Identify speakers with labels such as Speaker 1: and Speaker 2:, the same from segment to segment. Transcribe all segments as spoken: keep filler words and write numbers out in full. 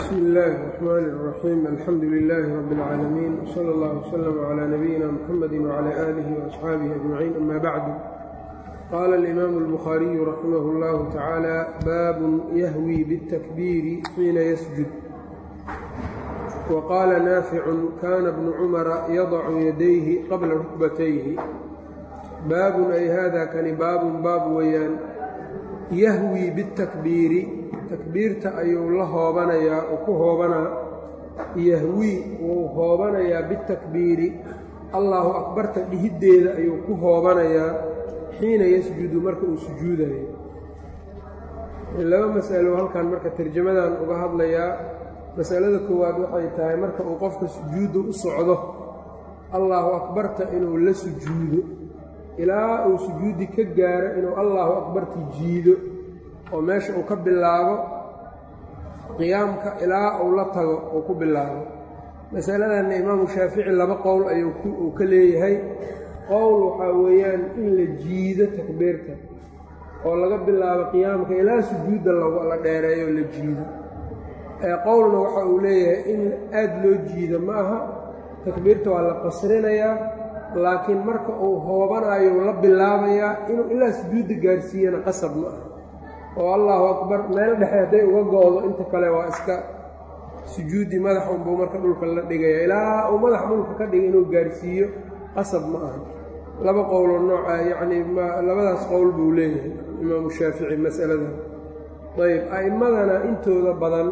Speaker 1: بسم الله الرحمن الرحيم الحمد لله رب العالمين وصلى الله وسلم على نبينا محمد وعلى آله وأصحابه أجمعين أما بعد قال الإمام البخاري رحمه الله تعالى باب يهوي بالتكبير حين يسجد. وقال نافع كان ابن عمر يضع يديه قبل ركبتيه. باب أي هذا كان باب باب ويان yahwii bitakbiiri takbiirta ayuu la hoobanayaa oo ku hoobanaa yahwii wuu hoobanayaa bitakbiiri allahu akbarta dhihiddeeda ayuu ku hoobanayaa xiina yasjudu marka uu sujuudayo. laba mas'alo halkan marka tarjamadan uga hadlayaa. masalada koowaad waxay tahay marka uu qofka sujuudda u socdo allahu akbarta inuu la sujuudo ilaa uu sujuudi ka gaaro inuu allahu akbarti jiido oo meesha uu ka bilaabo qiyaamka ilaa uu la tago uu ku bilaabo. masaladanna imaamu shaafici laba qowl ayuu uu ka leeyahay. qowl waxaa weeyaan in la jiido takbiirta oo laga bilaabo qiyaamka ilaa sujuudda la dheereeyo la jiido. ee qowlna waxa uu leeyahay in aad loo jiido ma aha, takbiirta waa la qasrinayaa, laakiin marka uu hoobanayo la bilaabayaa inuu ilaa sujuudda gaarsiiyana qasab ma aha. oo allahu akbar meel dhexe hadday uga go-do inta kale waa iska sujuudi madax unbuu marka dhulka la dhigaya ilaa uu madax dhulka ka dhiga inuu gaarsiiyo qasab ma aha. laba qowloo nooca yacnii labadaas qowl buu leeyahay imaamu shaafici mas'aladan. ayb a'immadana intooda badan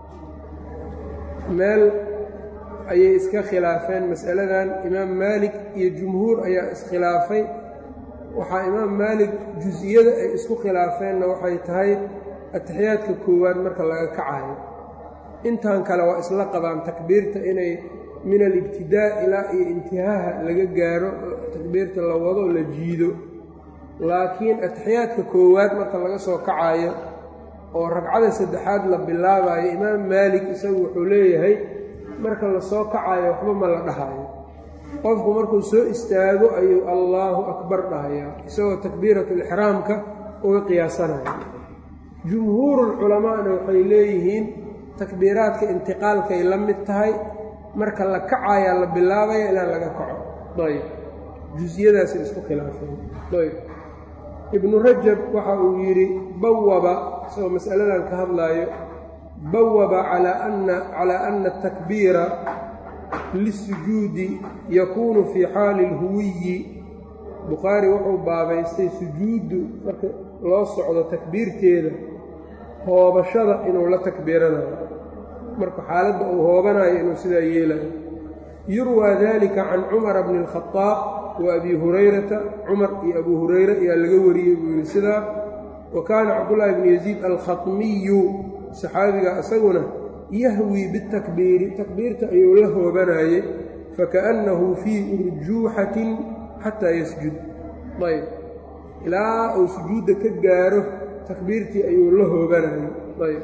Speaker 1: meel ayay iska khilaafeen mas'aladan. imaam maalik iyo jumhuur ayaa iskhilaafay. waxaa imaam maalik jus-iyada ay isku khilaafeenna waxay tahay atixiyaadka koowaad marka laga kacayo. intan kale waa isla qabaan takbiirta inay min alibtidaa ilaa iyo intihaaha laga gaaro takbiirta la wado la jiido. laakiin atixiyaadka koowaad marka laga soo kacayo oo ragcada saddexaad la bilaabayo imaam maalik isagu wuxuu leeyahay marka la soo kacayo waxba ma la dhahayo. qofku markuu soo istaago ayuu allaahu akbar dhahayaa isagoo takbiiratulixraamka uga qiyaasanaya. jumhuurulculamaana waxay leeyihiin takbiiraadka intiqaalkay la mid tahay, marka la kacayaa la bilaabaya ilaa laga kaco. ayb jus-iyadaasay isku khilaafeen. ayb ibnu rajab waxa uu yidhi bawaba isagoo mas'aladan ka hadlaayo bawaba calaa ana calaa ana atakbiira lisujuudi yakuunu fii xaali اlhuwiyi. bukhaari wuxuu baabaystay sujuuddu marka loo socdo takbiirteeda hoobashada inuu la takbiiranayo, marka xaaladda uu hoobanayo inuu sidaa yeelayo. yurwaa dalika can cumara bni اlkhadaab wa abi hurayrata. cumar iyo abu hurayre ayaa laga wariyey buu yidhi sidaa. wa kaana cabdullaahi bni yaziid alkhatmiyu saxaabiga isaguna yahwii bitakbiiri takbiirta ayuu la hoobanayey fakaأnnahu fii urjuuxatin xataa yasjud. ayb ilaa uu sujuudda ka gaaro takbiirtii ayuu la hoobanayey. ayb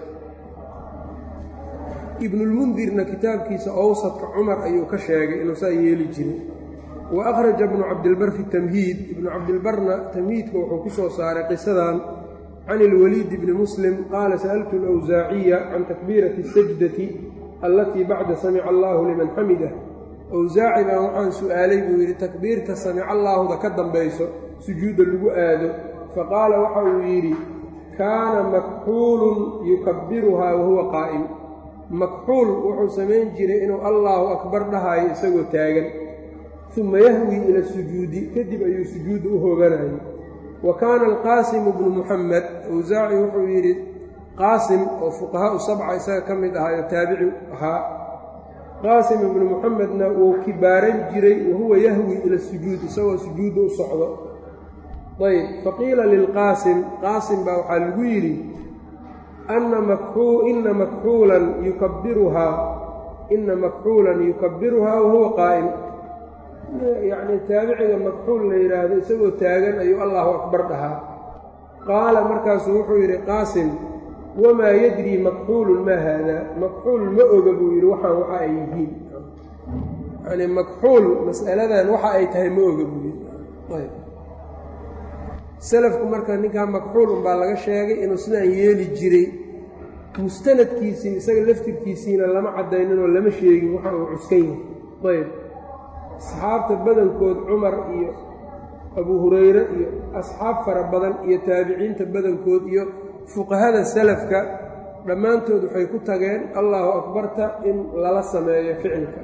Speaker 1: ibnulmundirna kitaabkiisa awsadka cumar ayuu ka sheegay inuu saa yeeli jiray. wa akhraja ibnu cabdilbar fi tamhiid. ibnu cabdilbarna tamhiidka wuxuu ku soo saaray qisadan can ilwaliid bni muslim qaala sa'altu alawsaaciya can takbiirati asajdati allatii bacda samica allaahu liman xamidah. awsaaci baan waxaan su'aalay buu yidhi takbiirta samica allaahuda ka dambayso sujuudda lagu aado. faqaala waxa uu yidhi kaana makxuulun yukabbiruhaa wahuwa qaa'im. makxuul wuxuu samayn jiray inuu allaahu akbar dhahaayo isagoo taagan, uma yahwii ila sujuudi kadib ayuu sujuudda u hooganayay. wa kaana alqaasimu bnu muxamed awsaaci wuxuu yidhi qaasim oo fuqahaau sabca isaga ka mid ahaayo taabici ahaa. qaasim ibnu muxamedna wuu kibaaran jiray wahuwa yahwi ila sujuud isagoo sujuudda u socdo. ayb faqiila lilqaasim qaasim baa waxaa lagu yidhi ana ina makxuulan yukabbiruhaa ina makxuulan yukabbiruhaa wahuwa qaa'im. yacnii taabiciga makxuul la yidhaahdo isagoo taagan ayuu allahu akbar dhahaa. qaala markaasuu wuxuu yidhi qaasim wamaa yadrii makxuulun maa haadaa. makxuul ma oga buu yidhi waxaan waxa ay yihiin. yacnii makxuul mas'aladan waxa ay tahay ma oga buu yidhi. ayb salafku marka ninkaa makxuul unbaa laga sheegay inuu sidaan yeeli jiray. mustanadkiisii isaga laftirkiisiina lama caddayninoo lama sheegin waxa uu cuskan yahay ayb asxaabta badankood cumar iyo abuu hurayre iyo asxaab fara badan iyo taabiciinta badankood iyo fuqahada salafka dhammaantood waxay ku tageen allahu akbarta in lala sameeyo ficilka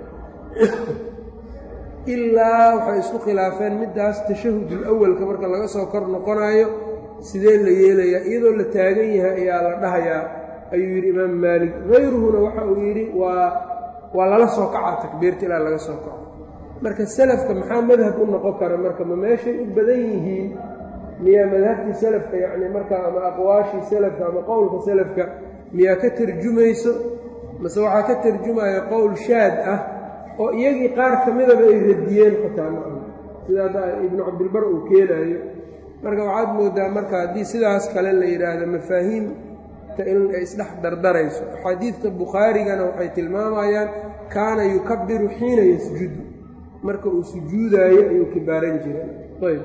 Speaker 1: ilaa waxay isku khilaafeen middaas tashahudul awalka marka laga soo kor noqonayo sidee la yeelayaa iyadoo la taagan yahay ayaa la dhahayaa ayuu yidhi imaam maalik hayruhuna waxa uu yidhi waa waa lala soo kacaa takbiirta ilaa laga soo kaco marka salafka maxaa madhab u noqon kara marka ma meeshay u badan yihiin miyaa madhabtii salafka yacni marka ama aqwaashii salafka ama qowlka salafka miyaa ka tarjumayso mase waxaa ka tarjumaya qowl shaad ah oo iyagii qaar ka midaba ay radiyeen xitaa maa sida hadda ibnu cabdilbar uu keenayo marka waxaad moodaa marka haddii sidaas kale la yidhaahdo mafaahiimta in ay isdhex dardarayso axaadiidta bukhaarigana waxay tilmaamayaan kaana yukabiru xiina yasjudu marka uu sujuudaayo ayuu kibaaran jiray ayb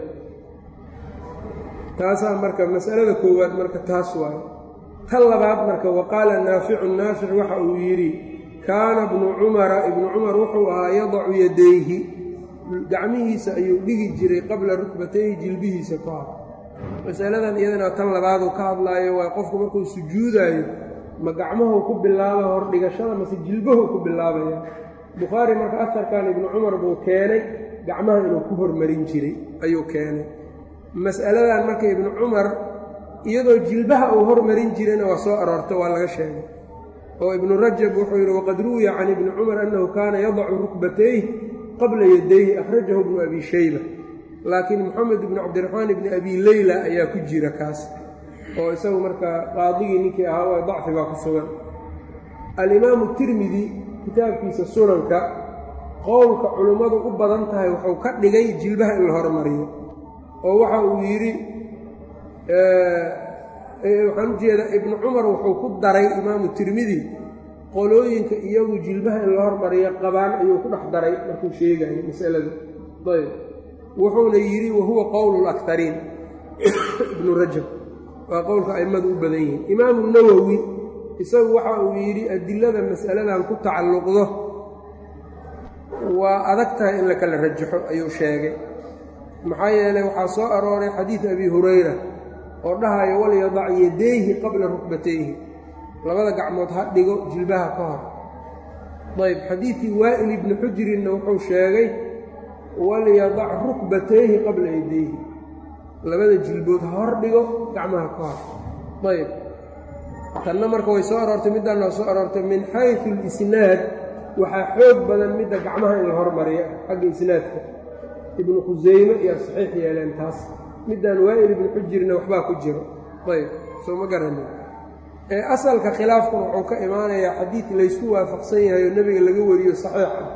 Speaker 1: taasaa marka masalada koowaad marka taas waayo tan labaad marka waqaala naaficu naafic waxa uu yidhi kaana ibnu cumara ibnu cumar wuxuu ahaa yadacu yadayhi gacmihiisa ayuu dhigi jiray qabla rukbatayhi jilbihiisa ka hor masaladan iyadana tan labaaduu ka hadlaayo waa qofku markuu sujuudaayo ma gacmahuu ku bilaaba hordhigashada mase jilbahu ku bilaabaya bukhaari marka aharkan ibnu cumar buu keenay gacmaha inuu ku hormarin jiray ayuu keenay mas'aladan marka ibnu cumar iyadoo jilbaha uu hormarin jirayna waa soo aroorta waa laga sheegay oo ibnu rajab wuxuu yidhi waqad ruwiya can ibni cumar annahu kaana yadacu rukbatayh qabla yadayhi akhrajahu ibnu abi shayba laakiin moxamed ibnu cabdiraxmaan ibni abi leyla ayaa ku jira kaas oo isagu marka qaadigii ninkii ahaa waa dacfi baa ku sugan alimaamu tirmidi kitaabkiisa sunanka qowlka culummadu u badan tahay wuxuu ka dhigay jilbaha in la hormariyo oo waxa uu yidhi waxaan ujeedaa ibnu cumar wuxuu ku daray imaamu tirmidi qolooyinka iyagu jilbaha in la hormariyo qabaan ayuu ku dhex daray markuu sheegayo masalada ayb wuxuuna yidhi wahuwa qowlu lakariin ibnu rajab waa qowlka a'immadu u badan yihiin imaamu nawowi isagu waxa uu yidhi adilada mas'aladan ku tacalluqdo waa adag tahay in la kala rajaxo ayuu sheegay maxaa yeelay waxaa soo arooray xadiid abi hurayra oo dhahayo walyadac yadayhi qabla rukbatayhi labada gacmood ha dhigo jilbaha ka hor ayb xadiidkii waa'il ibni xujrinna wuxuu sheegay walyadac rukbatayhi qabla yadayhi labada jilbood ha hor dhigo gacmaha ka hor ayb tanna marka way soo aroortay middaan waa soo aroortay min xaysu alisnaad waxaa xoog badan midda gacmaha in la hormariya xagga isnaadka ibnu khusayme iyo saxiix yeeleen taas middaan waa'il ibnu xujirna waxbaa ku jiro ayb soo ma garanin ee asalka khilaafkuna wuxuu ka imaanayaa xadiid laysku waafaqsan yahay oo nebiga laga wariyo saxiix ah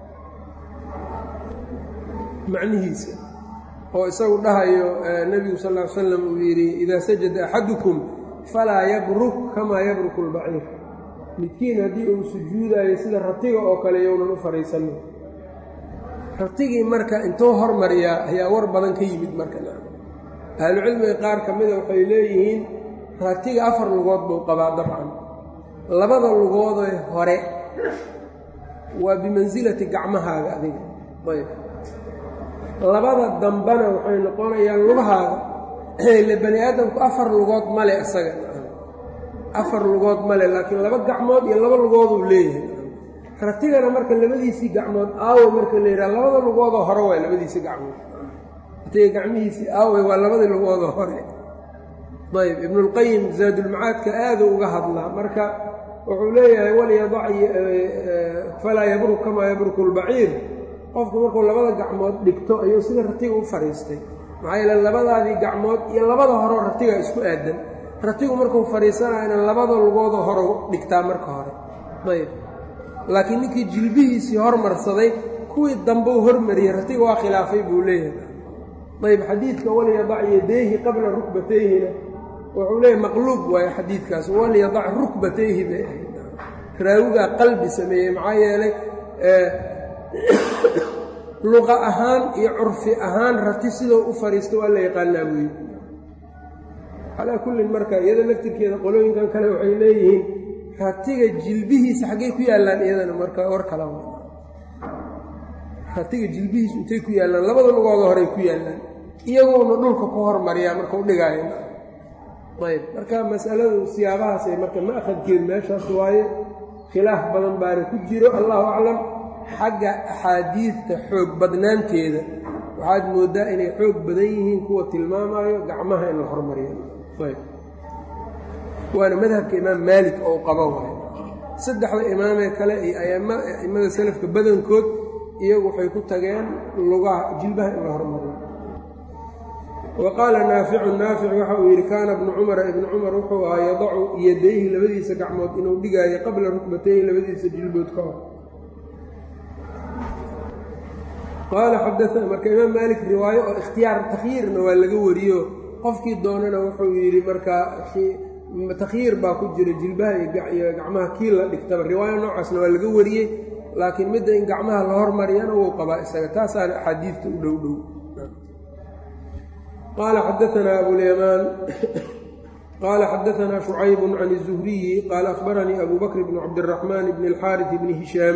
Speaker 1: macnihiisa oo isagu dhahayo nebigu sal ll ly slam uu yidhi idaa sajada axadukum falaa yabruk kamaa yabruku lbaciir midkiin haddii uu sujuudaayo sida ratiga oo kale yownan u fadhiisanin ratigii marka intuu hormariyaa ayaa war badan ka yimid marka ahlucilmiga qaar ka mida waxay leeyihiin ratiga afar lugood buu qabaa dabcan labada lugoodee hore waa bimansilati gacmahaaga adiga ayb labada dambana waxay noqonayaan lugahaaga ile bani aadamku afar lugood male isaga afar lugood male laakiin laba gacmood iyo laba lugooduu leeyahay ratigana marka labadiisii gacmood aawe marka la yidhaha labada lugoodoo hore waay labadiisii gacmood ratiga gacmihiisii aawe waa labadii lugoodoo hore ayb ibnulqayim zaadulmacaadka aaduu uga hadlaa marka wuxuu leeyahay walyadac falaa yabruk kamaa yabruku lbaciir qofku markuu labada gacmood dhigto ayuu sida ratiga u fadhiistay maxaa yeele labadaadii gacmood iyo labada horeo ratiga isku aadan ratigu markuu fadhiisanayana labada lugoodoo hore dhigtaa marka hore ayb laakiin ninkii jilbihiisii hormarsaday kuwii dambeu hormariyey ratiga waa khilaafay buu leeyahay ayb xadiidka walyadac yadayhi qabla rukbatayhina wuxuu leeyahy maqluub waayo xadiidkaas walyadac rukbatayhi bay ahayd raawigaa qalbi sameeyey maxaa yeelay luqa ahaan iyo curfi ahaan rati sidoo u fadhiista waa la yaqaanaa weeye calaa kullin marka iyada laftirkeeda qolooyinkan kale waxay leeyihiin ratiga jilbihiisa xaggay ku yaallaan iyadana marka war kala ratiga jilbihiisu intay ku yaallaan labada lugooda horey ku yaallaan iyagoona dhulka ku hormariyaa marka u dhigaayo ayb marka mas'aladu siyaabahaasay marka ma'khadkeed meeshaas waaye khilaaf badan baana ku jiro allahu aclam xagga axaadiidta xoog badnaanteeda waxaad mooddaa inay xoog badan yihiin kuwa tilmaamayo gacmaha in la hormariyo ayb waana madhabka imaam maalik oo qaba waayo saddexda imaamee kale iyo a'immada salafka badankood iyagu waxay ku tageen lugaha jilbaha in la hormariyo wa qaala naaficu naafic waxa uu yidhi kaana ibnu cumara ibnu cumar wuxuu ahaa yadacu yadayhi labadiisa gacmood inuu dhigaayo qabla rukbatayhi labadiisa jilbood ka hor qaala xadaana marka imaam maalik riwaayo oo ikhtiyaar takhyiirna waa laga wariyo qofkii doonana wuxuu yidhi markaa takhyiir baa ku jira jilbaha iyo gacmaha kii la dhigtaba riwaayo noocaasna waa laga wariyey laakiin midda in gacmaha la hormariyana wuu qabaa isaga taasaana axaadiidta u dhow dhow qaala xadaanaa abulyamaan qaala xadaanaa shucaybun can الzuhriyi qaala akhbaranii abu bakr bn cabdiraxmaan bn اlxaariث bni hishaam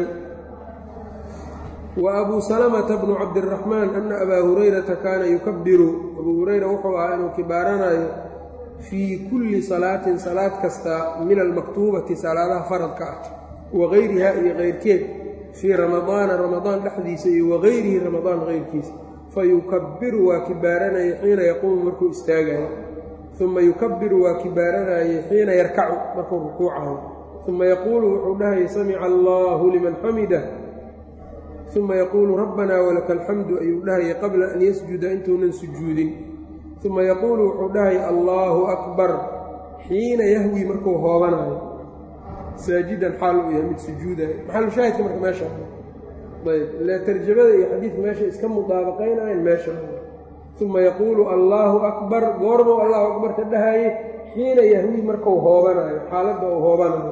Speaker 1: wa abu salamata bnu cabdiraxmaan ana abaa hurayrata kaana yukabiru abuu hurayra wuxuu ahaa inuu kibaaranayo fii kulli salaatin salaad kasta min almaktuubati salaadaha faradka ah wagayriha iyo keyrkeed fii ramadaana ramadaan dhexdiisa iyo wagayrihi ramadaan keyrkiisa fayukabiru waa kibaaranaya xiina yaquumu markuu istaagayo uma yukabiru waa kibaaranayay xiina yarkacu markuu rukuucayo uma yaquulu wuxuu dhahayay samica allaahu liman xamidah uma yaquulu rabbanaa walaka alxamdu ayuu dhahayay qabla an yasjuda intuunan sujuudin uma yaquulu wuxuu dhahayay allaahu akbar xiina yahwi markuu hoobanayo saajidan xaal uu yahay mid sujuudayo maxalushaahidka marka meesha ayb ile tarjamada iyo xadiidka meesha iska mudaabaqaynayan meesha uma yaquulu allaahu akbar goormuu allahu akbar ka dhahayay xiina yahwi markuu hoobanayo xaaladda uu hoobanayo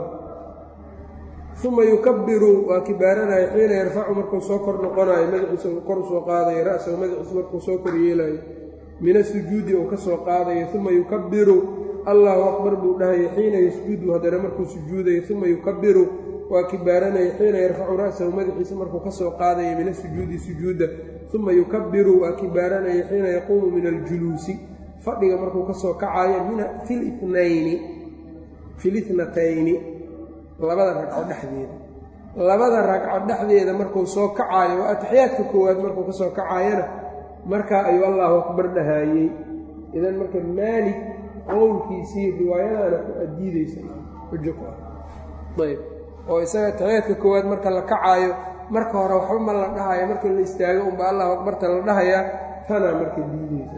Speaker 1: uma yukabiru waa kibaaranayo xiina yarfacu markuu soo kor noqonayo madaxiisa uu kor soo qaadayo ra'sahu madaxiisa markuu soo kor yeelayo min asujuudi uu ka soo qaadayo uma yukabiru allahu akbar buu dhahayay xiina yasjudu haddana markuu sujuudayo uma yukabiru waa kibaaranaya xiina yarfacu ra'sahu madaxiisa markuu ka soo qaadayo min asujuudi sujuuda uma yukabiru waa kibaaranaya xiina yaquumu min aljuluusi fadhiga markuu ka soo kacayo filitnayni filitnatayni labada ragco dhexdeeda labada ragco dhexdeeda markuu soo kacaayo waa ataxiyaadka koowaad markuu ka soo kacaayana markaa ayuu allahu akbar dhahaayey idan marka maalik qowlkiisii riwaayadaana ku adiidaysa xujo ku ah ayb oo isaga ataxiyaadka koowaad marka la kacaayo marka hore waxba ma la dhahayo marka la istaago unba allahu akbarta la dhahayaa tanaa marka diidaysa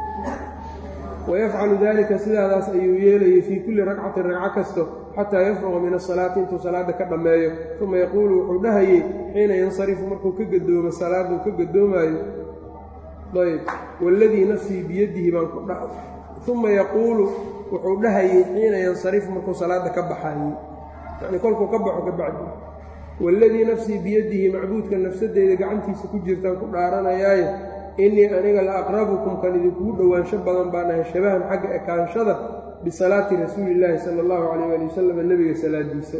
Speaker 1: wayafcalu dalika sidaadaas ayuu yeelayay fii kulli ragcatin ragco kasto xataa yafruqa min asalaati intuu salaada ka dhammeeyo uma yaquulu wuxuu dhahayey xiina yansarifu markuu ka gadoomo salaaduu ka gadoomaayo ayb waladii nafsii biyadihi baan ku dha uma yaquulu wuxuu dhahayey xiina yansarifu markuu salaada ka baxayey yacni kolkuu ka baxo ka bacdi waladii nafsii biyadihi macbuudka nafsadeyda gacantiisa ku jirtaan ku dhaaranayaaye innii aniga la aqrabukum kan idinkugu dhowaansho badan baan ahay shabahan xagga ekaanshada bisalaati rasuulillaahi sala allahu calayh waali wasalam nebiga salaadiisa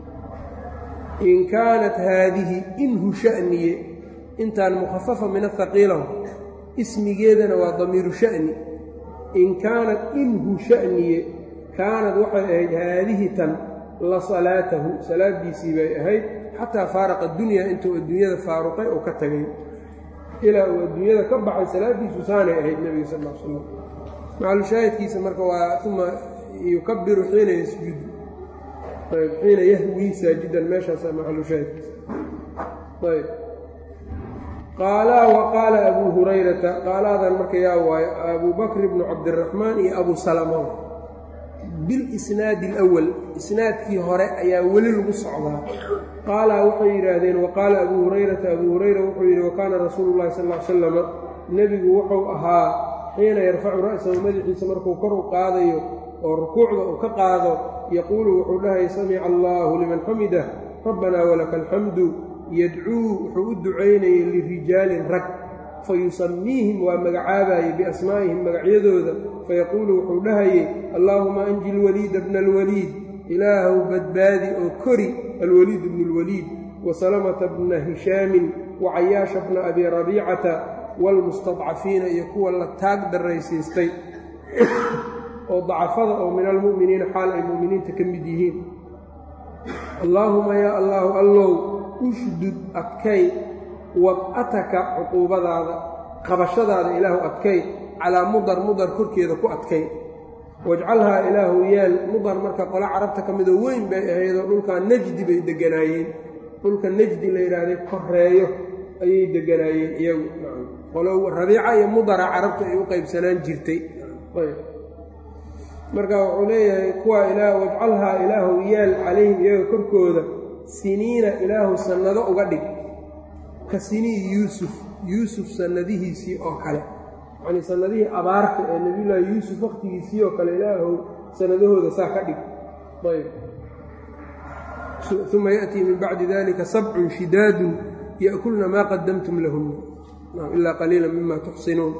Speaker 1: in kaanat haadihi inhu sha'niye intaan mukhafafa min ahaqiilahu ismigeedana waa damiiru sha'ni in kaanat inhu sha'niye kaanad waxay ahayd haadihi tan la salaatahu salaadiisii bay ahayd xataa faaraqa adunyaa intuu adduunyada faaruqay oo ka tagay ilaa uu adduunyada ka baxay salaadiisu saanay ahayd nebiga sal l slam macalushaahidkiisa marka waa uma yukabiru xiina yasjudu ayb xiina yahwii saajidan meeshaasaa macalushaahidkiisa ayb qaalaa wa qaala abuu hurayrata qaalaadan marka yaa waayo abuu bakr bnu cabdiraxmaan iyo abuu salama bilisnaadi alawal isnaadkii hore ayaa weli lagu socdaa qaalaa waxay yidhaahdeen waqaala abuu hurayrata abuu hurayra wuxuu yidhi wakaana rasuulu llahi sal l salama nebigu wuxuu ahaa xiina yarfacu ra'sahu madaxiisa markuu kor u qaadayo oo rukuucda uu ka qaado yaquulu wuxuu dhahaya samica allaahu liman xamidah rabbanaa walaka alxamdu yadcuu wuxuu u ducaynayay lirijaalin rag fayusamiihim waa magacaabaye biasmaa'ihim magacyadooda fayaquulu wuxuu dhahayey allaahuma anji lwaliida bna alwaliid ilaahu badbaadi oo kori alwaliid bnu اlwaliid wasalamata bna hishaamin wacayaasha bna abi rabiicata wاlmustadcafiina iyo kuwa la taag daraysiistay oo dacafada oo min almu'miniina xaal ay mu'miniinta ka mid yihiin allaahuma yaa allaahu allow ushdud adkay wad'ataka cuquubadaada qabashadaada ilaahu adkay calaa mudar mudar korkeeda ku adkay wajcalhaa ilaahu yeel mudar marka qole carabta ka midoo weyn bay ahaydoo dhulkaa najdi bay deganaayeen dhulka najdi la yidhaahday koreeyo ayay deganaayeen iyagu qolo rabiica iyo mudara carabta ay u qaybsanaan jirtay marka wuxuu leeyahay kuwa ilaah wajcalhaa ilaahu yeel calayhim iyaga korkooda siniina ilaahu sannado uga dhig ka sinii yuusuf yuusuf sannadihiisii oo kale yacnii sannadihii abaarta ee nebiyullaahi yuusuf wakhtigiisii oo kale ilaahu sannadahooda saa ka dhig ayb uma ya'tii min bacdi dalika sabcun shidaadun ya'kulna maa qadamtum lahunna ilaa qaliila mima tuxsinuun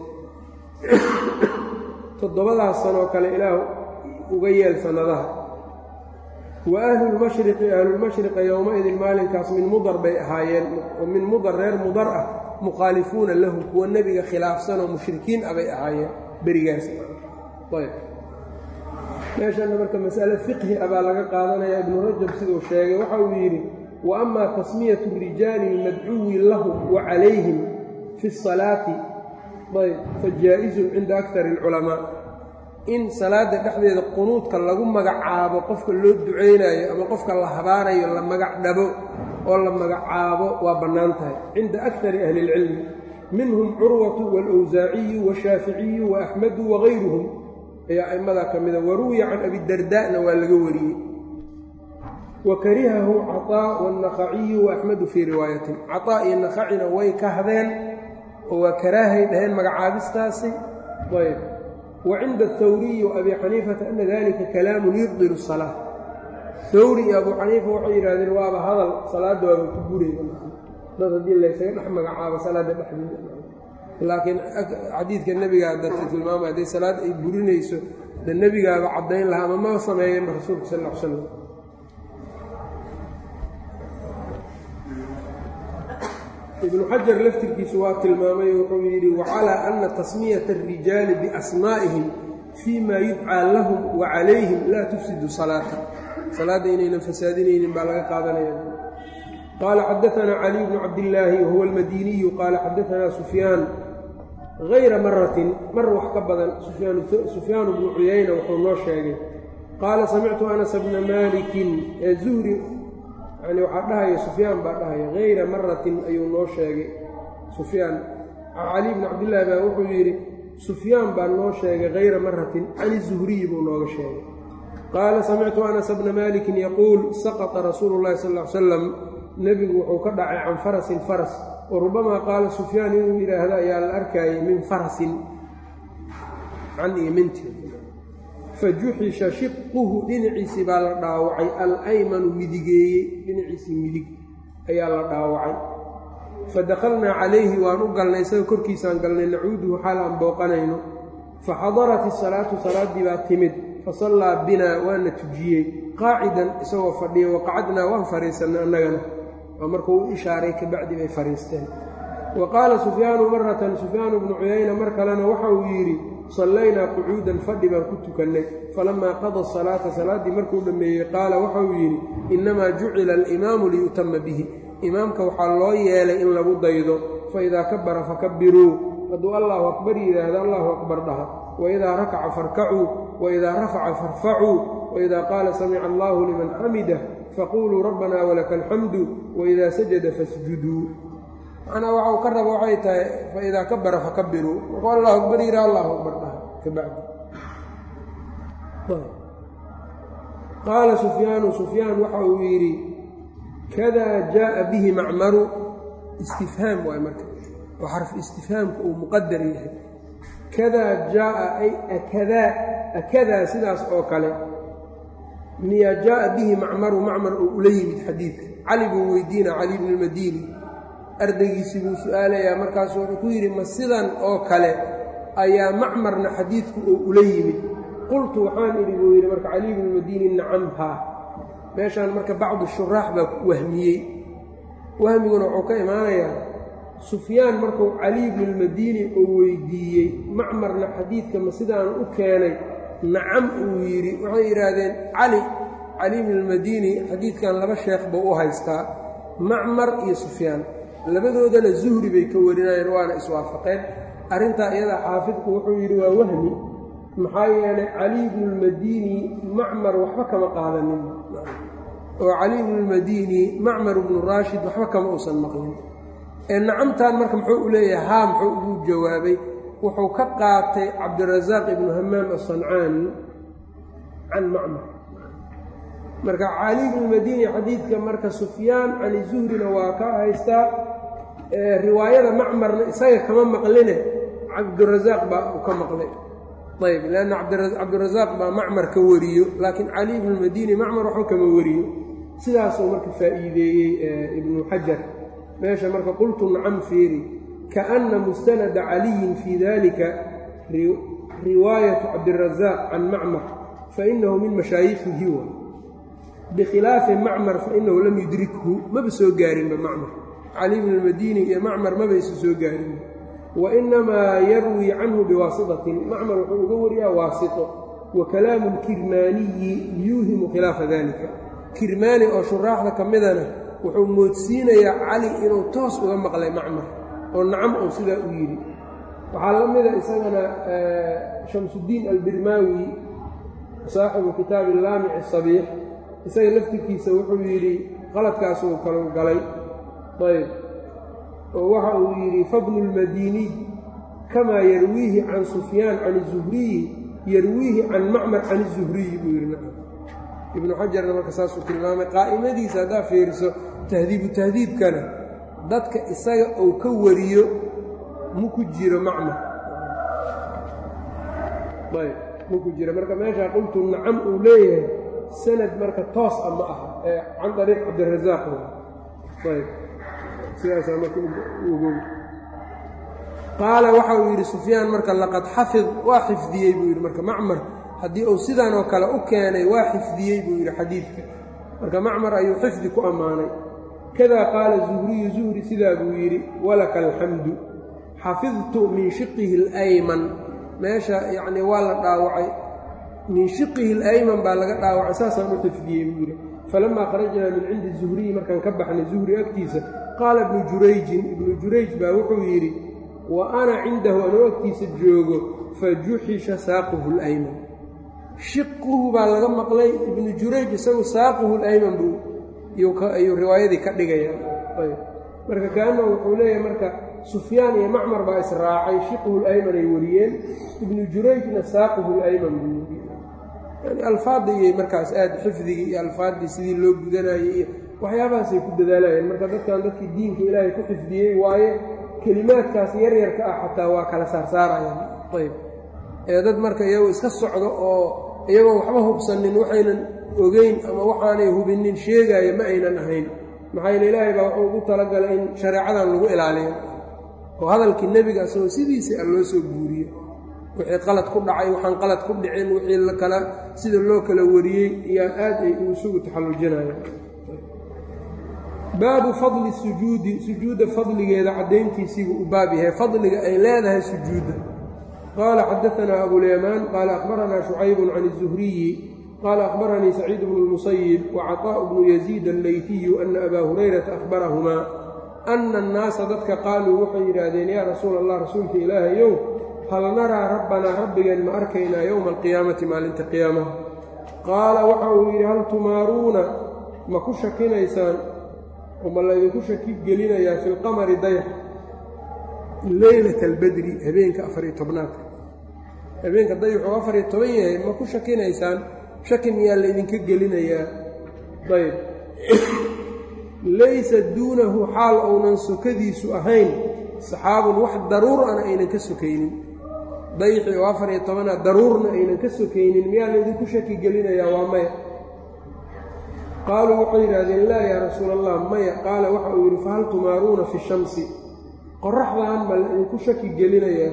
Speaker 1: toddobadaas sanoo kale ilaahu uga yeel sannadaha wa ahlulmashriqi ahlulmashriqa yowma-idin maalinkaas min mudar bay ahaayeen oo min mudar reer mudar ah mukhaalifuuna lahu kuwa nebiga khilaafsan oo mushrikiin ah bay ahaayeen berigaas ayb meeshanna marka mas'ale fiqhi ah baa laga qaadanayaa ibnu rajab siduu sheegay waxa uu yidhi wa amaa tasmiyatu rijaali almadcuwi lahum wa calayhim fi asalaati ayb fa jaa-izun cinda akari alculamaa in salaadda dhexdeeda qunuudka lagu magacaabo qofka loo ducaynayo ama qofka la habaanayo la magac dhabo oo la magacaabo waa bannaan tahay cinda akari ahli اlcilmi minhum curwatu wاlawsaaciyu washaaficiyu waaxmedu wagayruhum ayaa a'immadaa ka mida waruwiya can abidardaa'na waa laga wariyey wakarihahu caطaa wاnnakhaciyu waaxmedu fii riwaayatin caطaa iyo nakhacina way kahdeen oo waa karaahay dhaheen magacaabistaasi ayb وcinda الthawriyi وabi xaniifata ana dalika kalaamun yubdil الsalaaة hawri iyo abu xaniifa waxay yidhahdeen waaba hadal salaadda waaba ku burayda dad haddii laysaga dhex magacaabo salaadda dhexdeeda laakiin xadiidka nebigaa dadka tilmaamay hadday salaad ay burinayso de nebigaaba caddayn lahaa ama ma sameeyeenba rasuulka sal ll ly slam ibnu xajar laftirkiisu waa tilmaamay wuxuu yidhi wacalaa ana tasmiyata الrijaali biasmaa'ihim fii ma yudcaa lahum wa calayhim laa tufsidu salaata salaadda inaynan fasaadinaynin baa laga qaadanaya qaala xadaanaa caliy bnu cabdillaahi wahuwa almadiniyu qaala xadaanaa sufyaan hayra maratin mar wax ka badan sufyaanu bnu cuyayna wuxuu noo sheegay qaala samictu anas bna maalikin ee zuhri yani waxaa dhahaya sufyaan baa dhahaya hayra maratin ayuu noo sheegay sufyaan cali bni cabdillaahi baa wuxuu yidhi sufyaan baa noo sheegay hayra maratin can izuhriyi buu nooga sheegay qaala samictu anas bna maalikin yaquul saqطa rasuulu llahi sal ly salam nebigu wuxuu ka dhacay can farasin faras wa rubamaa qaala sufyaan inuu yidhaahdo ayaa la arkaayay min farasin can iyo minti fajuxisha shiquhu dhinaciisii baa la dhaawacay alaymanu midigeeyey dhinaciisii midig ayaa la dhaawacay fadakhalnaa calayhi waan u galnay isaga korkiisaan galnay nacuuduhu xaal aan booqanayno faxadarat isalaatu salaaddii baa timid fasallaa binaa waana tujiyey qaacidan isagoo fadhiya waqacadnaa waan fadhiisannay annagana waa markuu u ishaaray kabacdi bay fadhiisteen wa qaala sufyaanu maratan sufyaanu bnu cuyayna mar kalena waxa uu yidhi sallaynaa qucuudan fadhi baan ku tukannay falamaa qada asalaata salaaddii markuu dhammeeyey qaala waxa uu yidhi innamaa jucila alimaamu liyutama bihi imaamka waxaa loo yeelay in lagu daydo faidaa kabara fakabbiruu hadduu allahu akbar yidhaahdo allahu akbar dhaha waidaa rakaca farkacuu waidaa rafaca farfacuu waidaa qaala samica allahu liman xamidah faquuluu rabbanaa walaka alxamdu waidaa sajada fasjuduu macnaa waxa uu ka rabo waxay tahay faidaa kabara fakabbiruu markuu allahu akbar yidhaha allahu akbar dhaha kabacdi qaala sufyaanu sufyaan waxa uu yidhi kadaa jaaa bihi macmaru istifhaam waay marka oo xarf istifhaamka uu muqadar yahay kadaa jaaa ay akadaa akadaa sidaas oo kale miyaa jaaa bihi macmaru macmar uu ula yimid xadiidka cali buu weydiina cali bni lmadiini ardaygiisii buu su-aalayaa markaasuu wuxuu ku yidhi ma sidan oo kale ayaa macmarna xadiidku uu ula yimid qultu waxaan idhi buu yidhi marka cali bni lmadiini nacamhaa meeshaan marka bacdu shuraax baa wahmiyey wahmiguna wuxuu ka imaanayaa sufyaan markuu cali ibnu lmadiini uu weydiiyey macmarna xadiidka ma sidaan u keenay nacam uu yidhi waxay yidhaahdeen cali cali ibnu lmadiini xadiidkan laba sheekh buu u haystaa macmar iyo sufyaan labadoodana zuhri bay ka warinayeen waana iswaafaqeen arrintaa iyadaa xaafidku wuxuu yidhi waa wahmi maxaa yeelay cali ibnu lmadiini macmar waxba kama qaadanin oo cali ibnu lmadiini macmar ibnu raashid waxba kama uusan maqlin ee nacamtaan marka muxuu u leeyahay haa muxuu ugu jawaabay wuxuu ka qaatay cabdirasaaq ibnu hamaam asancaani can macmar marka cali ibnu lmadiini xadiidka marka sufyaan cani zuhrina waa ka haystaa riwaayada macmarna isaga kama maqline cabdirasaaq baa uu ka maqlay ayb lanna cabdirasaaq baa macmar ka wariyo laakiin cali ibnu lmadiini macmar waxba kama wariyo sidaasuu marka faa'iideeyey ibnu xajar meesha marka qultu nacam fiiri kaana mustanada caliyin fii dalika riwaayatu cabdirasaaq can macmar fainahu min mashaayikhihi wa bikhilaafi macmar fainahu lam yudrikhu maba soo gaarinba macmar cali ibnu lmadiini iyo macmar maba isu soo gaarin wainamaa yarwii canhu biwaasitatin macmar wuxuu uga wariyaa waasito wa kalaamu lkirmaaniyi yuuhimu khilaafa dalika kirmaani oo shuraaxda ka midana wuxuu moodsiinayaa cali inuu toos uga maqlay macmar oo nacam uu sidaa u yidhi waxaa la mida isagana shamsuddiin albirmaawi saaxibu kitaabi laamici sabiix isaga laftirkiisa wuxuu yidhi qaladkaasuu kalu galay ayb oo waxa uu yidhi fabnu lmadiiniy kamaa yarwiihi can sufyaan can izuhriyi yarwiihi can macmar can izuhriyi buu yidhi nacam ibnu xajarna marka saasuu tilmaamay qaa'imadiisa haddaa fiiriso tahdiibu tahdiibkana dadka isaga uu ka wariyo maku jiro macmar ayb maku jiro marka meeshaa qultu nacam uu leeyahay sanad marka toos a ma aha ee can dariiq cabdirasaaq ayb sidaasaa marka ugow qaala waxa uu yidhi sufyaan marka laqad xafid waa xifdiyey buu yidhi marka macmar haddii uu sidan oo kale u keenay waa xifdiyey buu yidhi xadiidka marka macmar ayuu xifdi ku ammaanay kadaa qaala zuhriyu zuhri sidaa buu yidhi walaka alxamdu xafidtu min shiqihi اlayman meesha yacnii waa la dhaawacay min shiqihi اlayman baa laga dhaawacay saasaan u xifdiyey buu yidhi falamaa kharajnaa min cindi zuhriyi markaan ka baxnay zuhri agtiisa qaala ibnu jurayjin ibnu jurayj baa wuxuu yidhi wa ana cindahu anuu agtiisa joogo fajuxisha saaquhu اlayman shiquhu baa laga maqlay ibnu jurayj isagu saaquhu اlayman buu ayuu riwaayadii ka dhigaya marka kaana wuxuu leeyahay marka sufyaan iyo macmar baa israacay shiquhu اlayman ay wariyeen ibnu jurayjna saaquhu اlayman buu wariyey yani alfaadiyay markaas aad xifdigii iyo alfaaddii sidii loo gudanayay iyo waxyaabahaasay ku dadaalayeen marka dadkan dadkii diinka ilaahay ku xifdiyey waaye kelimaadkaas yaryarka ah xataa waa kala saarsaarayaan ayb ee dad marka iyagoo iska socdo oo iyagoo waxba hubsanin waxaynan ogeyn ama waxaanay hubinin sheegaayo ma aynan ahayn maxaa yeele ilaahay baa wuxuu ugu talagalay in shareecadan lagu ilaaliyo oo hadalkii nebiga asagoo sidiisa a loo soo guuriyo wixii qalad ku dhacay waxaan qalad ku dhicin wixii lakala sida loo kala wariyey iyaa aad ay isugu taxallujinayaan baabu fadli sujuudi sujuudda fadligeeda caddayntiisiibuu u baab yahay fadliga ay leedahay sujuudda qaala xadaanaa abulyamaan qaala akhbaranaa shucaybun can الzuhriyi qaala akhbaranii saciid bnu اlmusayib wacaطaaءu bnu yaziid alleytiyu ana abaa hurayrata akhbarahumaa ana annaasa dadka qaaluu waxay yidhaahdeen yaa rasuula allah rasuulka ilaahayow hal naraa rabbanaa rabbigeen ma arkaynaa yowma alqiyaamati maalinta qiyaamaha qaala waxa uu yidhi hal tumaaruuna ma ku shakinaysaan oo ma laydinku shaki gelinayaa fi lqamari dayax leylata albadri habeenka afariyo tobnaadka habeenka dayaxuu afariyo toban yahay ma ku shakinaysaan shaki miyaa laydinka gelinayaa ayb laysa duunahu xaal ounan sokadiisu ahayn saxaabun wax daruur ana aynan ka sokaynin dayaxii oo afariyo tobana daruurna aynan ka sokaynin miyaa laydinku shaki gelinayaa waa maya qaaluu waxay yidhaahdeen laa yaa rasuula allah maya qaala waxa uu yidhi fahal tumaaruuna fi shamsi qoraxdan ma laydinku shaki gelinayaa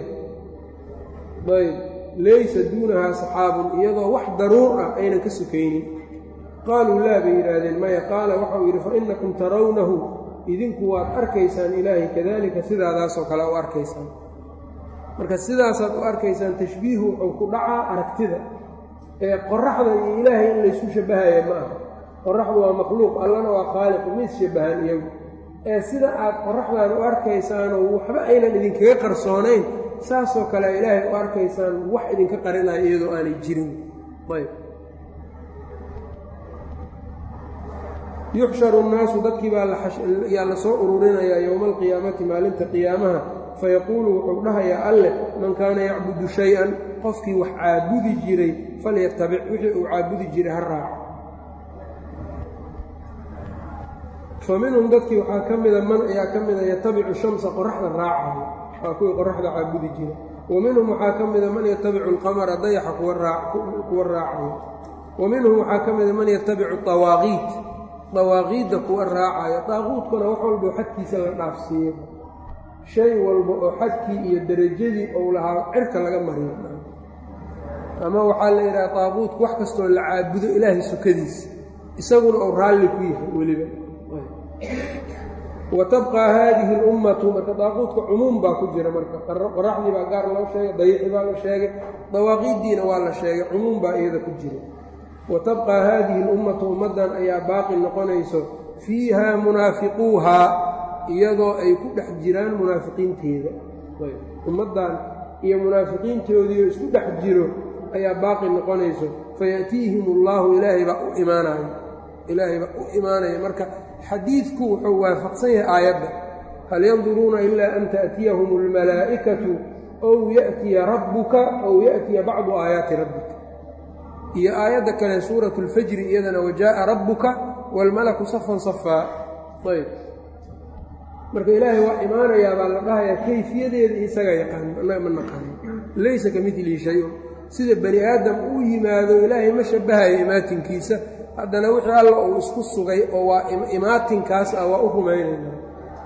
Speaker 1: ayb laysa duunahaa saxaabun iyadoo wax daruur ah aynan ka sokaynin qaaluu laa bay yidhaahdeen maya qaala waxau yidhi fa inakum tarawnahu idinku waad arkaysaan ilaahay kadalika sidaadaasoo kale u arkaysaan marka sidaasaad u arkaysaan tashbiihu wuxuu ku dhacaa aragtida ee qoraxda iyo ilaahay in laysu shabbahaya ma aha qoraxdu waa makhluuq allana waa khaaliqu ma isshabbahaan iyagu ee sida aad qoraxdan u arkaysaanoo waxba aynan idinkaga qarsoonayn saasoo kale ilaahay u arkaysaan wax idinka qarinaya iyadoo aanay jirin ayb yuxsharu nnaasu dadkii baa yaa la soo ururinayaa yowma alqiyaamati maalinta qiyaamaha fayaquulu wuxuu dhahayaa alleh man kaana yacbudu shay-an qofkii wax caabudi jiray falyatabic wixii uu caabudi jiray ha raaco fa minhum dadkii waxaa ka mida man ayaa ka mida yatabicu shamsa qoraxda raacayo waa kuwii qoraxda caabudi jiray wa minhum waxaa ka mida man yatabicu alqamara dayaxa kuwa raacayo wa minhum waxaa ka mida man yatabicu dawaaqiit dawaaqiidda kuwa raacayo daaquudkuna wax walbao xadkiisa la dhaafsiiyo shay walba oo xadkii iyo derajadii ou lahaa cirka laga mariyo ama waxaa la yidhaha daaquudku wax kastoo la caabudo ilaahay sukadiisa isaguna ou raalli ku yahay weliba wa tabqaa haadihi اlummatu marka daaquudka cumuum baa ku jira marka qoraxdii baa gaar loo sheegay dayixi baa la sheegay dawaaqiiddiina waa la sheegay cumuum baa iyada ku jira wa tabqaa haadihi اlummatu ummaddan ayaa baaqi noqonayso fiiha munaafiquuhaa iyadoo ay ku dhex jiraan munaafiqiinteeda ummaddan iyo munaafiqiintoodiioo isku dhex jiro ayaa baaqi noqonayso fayaأtiihim اllahu ilaahay baa u imaanayo ilaahay baa u imaanaya marka xadiidku wuxuu waafaqsan yahay aayadda hal yanduruuna ilaa an ta'tiyahum اlmalaa'ikatu ow ya'tiya rabbuka ow ya'tiya bacdu aayaati rabbika iyo aayadda kale suuratu اlfajri iyadana wajaaءa rabbuka wاlmalaku safan safaa ayb marka ilaahay waa imaanayaa baa la dhahayaa kayfiyadeeda isagaa yaqaano annaga ma naqaano laysa ka midlihi shay-un sida bani aadam uu yimaado ilaahay ma shabbahayo imaatinkiisa haddana wixii alla uu isku sugay oo waa imaatinkaas ah waa u rumaynaynaa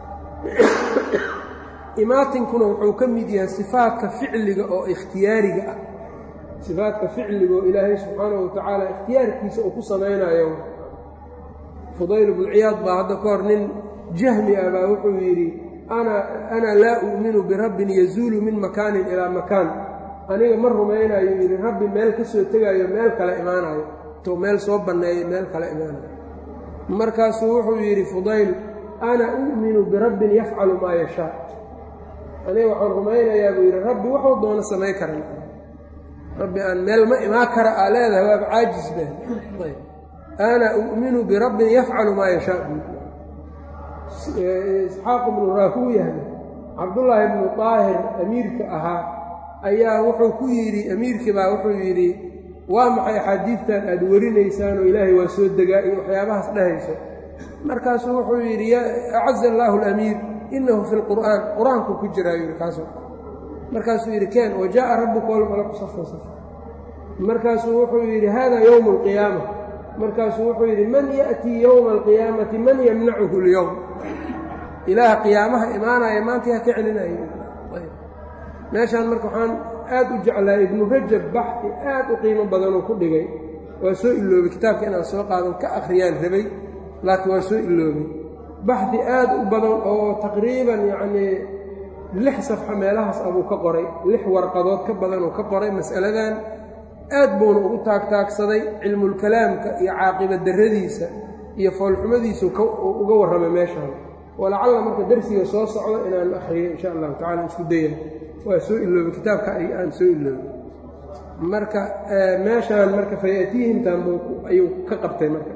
Speaker 1: imaatinkuna wuxuu ka mid yahay sifaadka ficliga oo ikhtiyaariga ah sifaadka ficliga oo ilaahay subxaanahu watacaala ikhtiyaarkiisa uu ku samaynayo fudayl bnu ciyaad baa hadda ka hor nin jahmi ah baa wuxuu yidhi ana ana laa u'minu birabbin yazuulu min makaanin ilaa makaan aniga ma rumaynayo yidhi rabbi meel ka soo tegaayo meel kale imaanayo to meel soo banneeyay meel kale imaanayo markaasuu wuxuu yidhi fudayl ana u'minu birabbin yafcalu maa yashaa aniga waxaan rumaynayaa buu yidhi rabbi wuxuu doono samay karan rabbi aan meel ma imaan kara aa leedahay waaba caajis beh ana u'minu birabbin yafcalu maa yashaa isxaaq ibnu raahuuyahna cabdullaahi ibnu daahir amiirka ahaa ayaa wuxuu ku yidhi amiirkii baa wuxuu yidhi waa maxay axaadiidtan aad warinaysaanoo ilaahay waa soo degaa iyo waxyaabahaas dhahayso markaasuu wuxuu yidhi acaza allaahu alamiir innahu fi lqur'aan qur-aanku ku jiraa yidhi kaasu markaasuu yidhi keen wajaa'a rabbuka walmalaku safan safa markaasuu wuxuu yidhi hada yowmu alqiyaama markaasuu wuxuu yidhi man ya'tii yowma alqiyaamati man yamnacuhu اlyowm ilaah qiyaamaha imaanaya maantii ha ka celinayo meeshaan marka waxaan aad u jeclaa ibnu rajab baxi aad u qiimo badanuu ku dhigay waa soo iloobay kitaabka inaan soo qaadan ka akhriyaan rabay laakiin waa soo iloobay baxdi aad u badan oo taqriiban yacnii lix safxa meelahaas abuu ka qoray lix warqadood ka badan uu ka qoray mas'aladan aad buuna ugu taagtaagsaday cilmulkalaamka iyo caaqiba darradiisa iyo foolxumadiisu uga warramay meeshaan walacalla marka darsiga soo socdo inaan akhriyo insha allahu tacala isku daya waa soo iloobay kitaabka aan soo iloobay marka meeshaan marka fayatiihimtan ayuu ka qabtay marka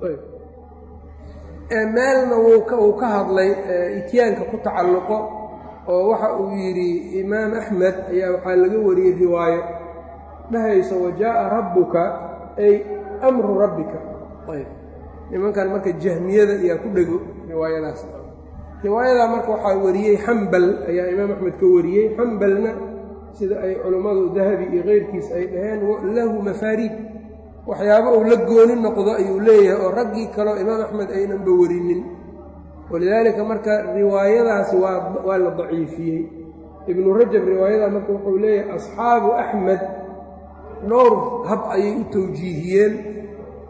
Speaker 1: meelna wuu ka hadlay ityaanka ku tacalluqo oo waxa uu yidhi imaam axmed ayaa waxaa laga wariyey riwaayo dhahayso wajaa'a rabbuka ay amru rabbika nimankan marka jahmiyada ayaa ku dhego riwaayadaas riwaayadaa marka waxaa wariyey xambal ayaa imaam axmed ka wariyey xambalna sida ay culummadu dahabi iyo keyrkiis ay dhaheen lahu mafaariid waxyaabo uu la gooni noqdo ayuu leeyahay oo raggii kaleo imaam axmed aynanba warinin walidaalika marka riwaayadaasi waa waa la daciifiyey ibnu rajab riwaayadaa marka wuxuu leeyahay asxaabu axmed dhowr hab ayay u tawjiihiyeen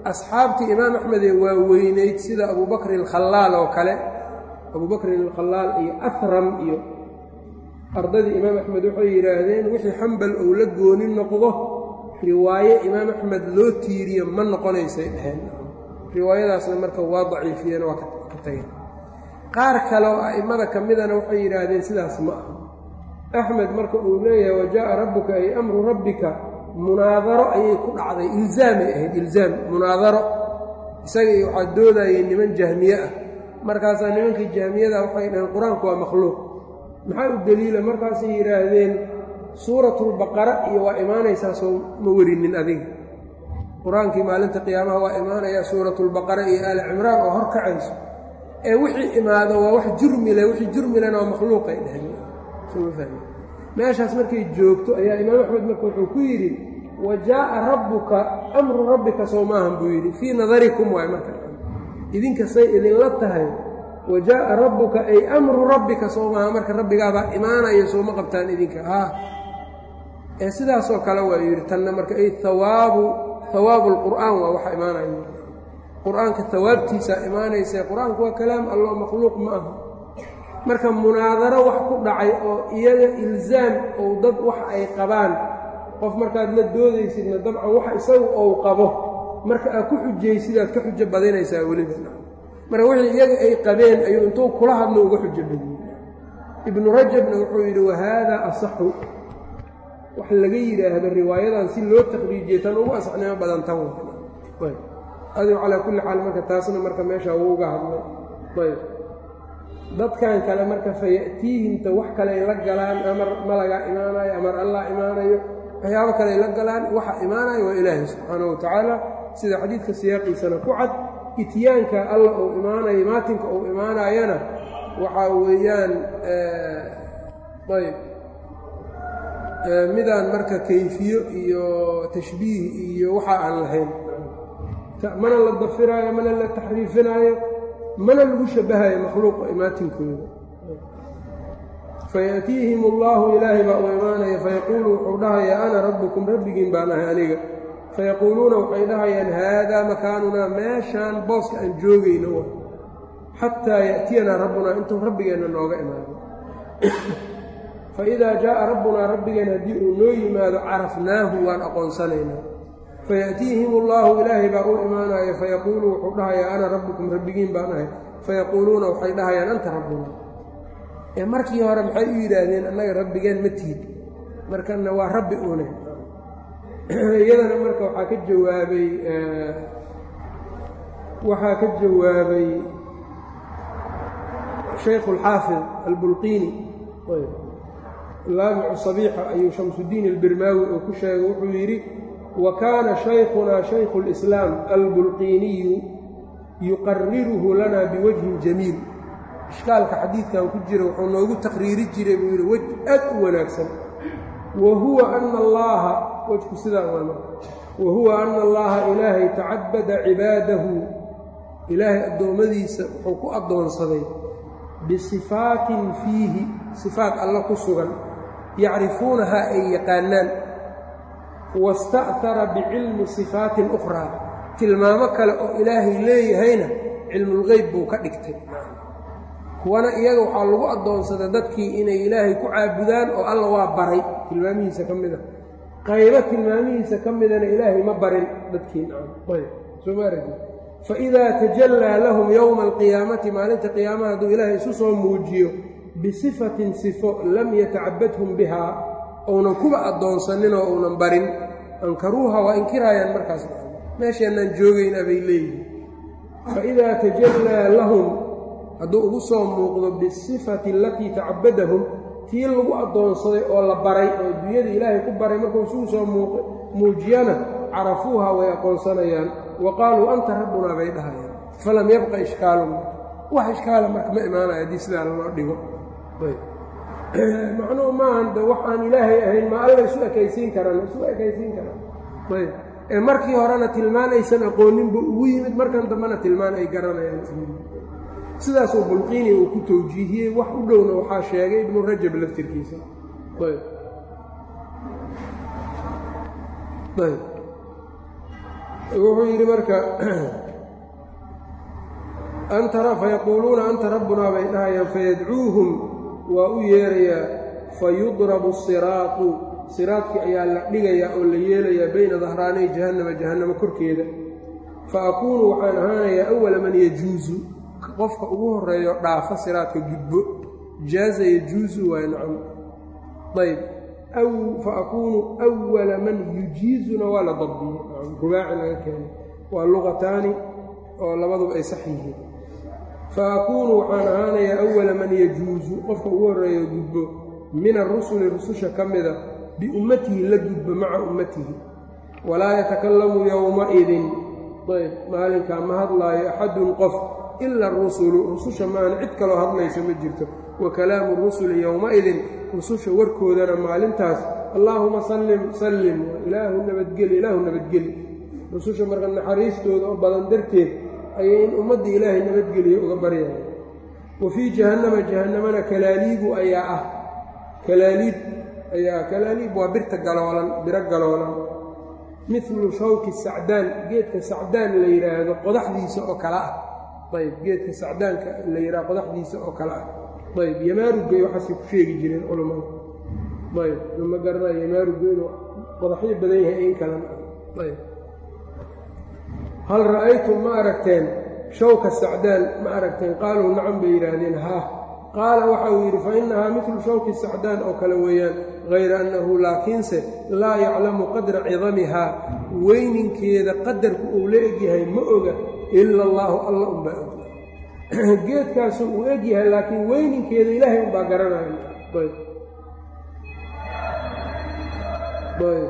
Speaker 1: asxaabtii imaam axmed ee waaweyneyd sida abubakr alkhalaal oo kale abubakrin alkhalaal iyo ahram iyo ardadii imaam axmed waxay yidhaahdeen wixii xambal ou la gooni noqdo riwaaye imaam axmed loo tiiriyo ma noqonaysay dheheen riwaayadaasna marka waa daciifiyeen waa ka tageen qaar kale oo a'immada ka midana waxay yidhaahdeen sidaas ma aha axmed marka uu leeyahay wajaa'a rabbuka ay amru rabbika munaadaro ayay ku dhacday ilzaamay ahayd ilzaam munaadaro isaga iyo waxaa doodayeen niman jahmiye ah markaasaa nimankii jahmiyada waxay dhaheen qur-aanku waa makhluuq maxaa u deliila markaasay yidhaahdeen suuratulbaqara iyo waa imaanaysaa soo ma werinin adiga qur-aankii maalinta qiyaamaha waa imaanayaa suuratulbaqara iyo aali cimraan oo hor kacayso ee wixii imaado waa wax jurmile wixii jurmilena waa makhluuqay dheheen soma fahmi meeshaas markay joogto ayaa imaam axmed marka wuxuu ku yidhi wa jaa'a rabbuka amru rabbika sow maahan buu yidhi fii nadarikum waay marka idinka say idinla tahay wa jaa'a rabbuka ay amru rabbika sow maaha marka rabbigaabaa imaanaya sooma qabtaan idinka haa ee sidaasoo kale waa yidhi tanna marka ay hawaabu hawaabu lqur'aan waa waxa imaanaya qur-aanka hawaabtiisaa imaanaysa qur-aanku waa kalaam allo makhluuq ma aha marka munaadaro wax ku dhacay oo iyaga ilzaam ou dad wax ay qabaan qof markaad la doodaysidna dabcan waxa isagu ou qabo marka aad ku xujaysidaad ka xujo badinaysaa weliba marka wixii iyaga ay qabeen ayuu intuu kula hadlo uga xujo badiyey ibnu rajabna wuxuu yidhi wahaadaa asaxu wax laga yidhaahdo riwaayadan si loo taqriijiye tan ugu asaxnimo badan tan adigu calaa kulli xaal marka taasna marka meesha uu uga hadlay ayb dadkan kale marka faya'tiihimta wax kale ay la galaan amar malagaa imaanayo amar allah imaanayo waxyaabo kale ay la galaan waxa imaanayo waa ilaahay subxaanahu wa tacaala sida xadiidka siyaaqiisana ku cad ityaanka alla uu imaanayo maatinka uu imaanayana waxaa weeyaan ayb midaan marka kayfiyo iyo tashbiih iyo waxa aan lahayn mana la dafiraayo mana la taxriifinaayo mana lagu shabahayo makhluuqa imaatinkooda fayaأtiihim اllahu ilaahay baa u imaanaya fayaquulu wuxuu dhahayaa ana rabbukum rabbigiin baan ahay aniga fayaquuluuna waxay dhahayaan haadaa makaanunaa meeshaan booska aan joogayno wa xataa ya'tiyanaa rabbunaa intuu rabbigeenna nooga imaado faidaa jaaءa rabbunaa rabbigeen haddii uu noo yimaado carafnaahu waan aqoonsanaynaa fayaأtiihim اllahu ilaahay baa u imaanaya fayaquulu wuxuu dhahayaa ana rabbukum rabbigiin baan ahay fayaquuluuna waxay dhahayaan anta rabbuna ee markii hore maxay u yidhaahdeen annaga rabbigeen ma tiid markana waa rabbi une iyadana marka waxaa ka jawaabay waxaa ka jawaabay shaykhu اlxaafid albulqiini laamicu sabiixa ayuu shamsudiin albirmaawi oo ku sheegay wuxuu yidhi وكان شhaykhuna شhayk الإسلام البلقينiyu يuqariruhu lana بوجه جميل ishkaalka xadiidkan ku jira wuxuu noogu taqriiri jiray buu yidhi wej aad u wanaagsan wahuwa أna اllaha wejku sidaa waa wahuwa أna اllaha ilaahay tacabada cibaadahu ilaahay addoommadiisa wuxuu ku addoonsaday biصifaatin fiihi صifaat alla ku sugan yacrifuunaha ay yaqaanaan wasta'hara bicilmi sifaatin ukhraa tilmaamo kale oo ilaahay leeyahayna cilmulgeyb buu ka dhigtay kuwana iyaga waxaa lagu addoonsaday dadkii inay ilaahay ku caabudaan oo alla waa baray tilmaamihiisa ka mida qaybo tilmaamihiisa ka midana ilaahay ma barin dadkiin soo ma aragti faidaa tajallaa lahum yowma alqiyaamati maalinta qiyaamaha hadduu ilaahay isu soo muujiyo bisifatin sifo lam yatacabadhum bihaa ounan kuba addoonsanin oo uunan barin ankaruuha waa inkiraayaan markaas meeshaanaan joogayna bay leeyihin faidaa tajallaa lahum hadduu ugu soo muuqdo bisifati alatii tacabadahum tii lagu addoonsaday oo la baray oo adduunyada ilaahay ku baray markuu isugu soo muujiyana carafuuha way aqoonsanayaan wa qaaluu anta rabbunaa bay dhahayaan falam yabqa ishkaalun wax ishkaala marka ma imaanaya haddii sidaa loo dhigo macnuhu maahan de wax aan ilaahay ahayn ma alla isu ekaysiin karaan isu ekaysiin karaan ayb ee markii horena tilmaan aysan aqooninba ugu yimid markan dambena tilmaan ay garanayaan sidaasuu bulqiini uu ku tawjiihiyey wax u dhowna waxaa sheegay ibnu rajab laftirkiisa ayb ayb wuxuu yidhi marka fayaquuluuna anta rabbunaa bay dhahayaan fayadcuuhum waa u yeerayaa fayudrabu siraatu siraadkii ayaa la dhigayaa oo la yeelayaa bayna dahraanay jahannama jahannama korkeeda fa akuunu waxaan ahaanayaa awala man yajuusu qofka ugu horreeyo dhaafa siraadka gudbo jaaza yajuusu waay nacam ayb aw fa akuunu awala man yujiizuna waa la dabdiyey rubaaci laga keenay waa luqataani oo labaduba ay sax yihiin fa akuunu waxaan ahaanayaa awala man yajuusu qofka ugu horreeyo gudbo min arusuli rususha ka mida biummatihi la gudbo maca ummatihi walaa yatakallamu yowmaidin ayb maalinkaa ma hadlaayo axadun qof ila arusulu rususha maana cid kaloo hadlaysa ma jirto wa kalaamu rusuli yowmaidin rususha warkoodana maalintaas allaahuma sallim sallim ilaahu nabadgeli ilaahu nabadgeli rususha marka naxariistooda oo badan darteed ayay in ummadda ilaahay nabadgeliyo uga baryaya wa fii jahannama jahannamana kalaaliibu ayaa ah kalaaliib ayaa kalaaliib waa birta galoolan biro galoolan midlu shawki sacdaan geedka sacdaan la yidhaahdo qodaxdiisa oo kale ah ayb geedka sacdaanka la yidhaha qodaxdiisa oo kale ah ayb yamaarugay waxaasay ku sheegi jireen culammada ayb lama garanayo yamaaruga inuu qodaxyo badan yahay in kalan ayb hal ra'aytum ma aragteen shawka sacdaan ma aragteen qaaluu nacam bay yidhaahdeen haa qaala waxa uu yidhi fa innahaa midlu shawki sacdaan oo kale weeyaan hayra annahu laakiinse laa yaclamu qadra cidamihaa weyninkeeda qadarku uu la egyahay ma oga ila allaahu alla unbaa og geedkaasu uu eg yahay laakiin weyninkeeda ilaahay unbaa garanaya ayb ayb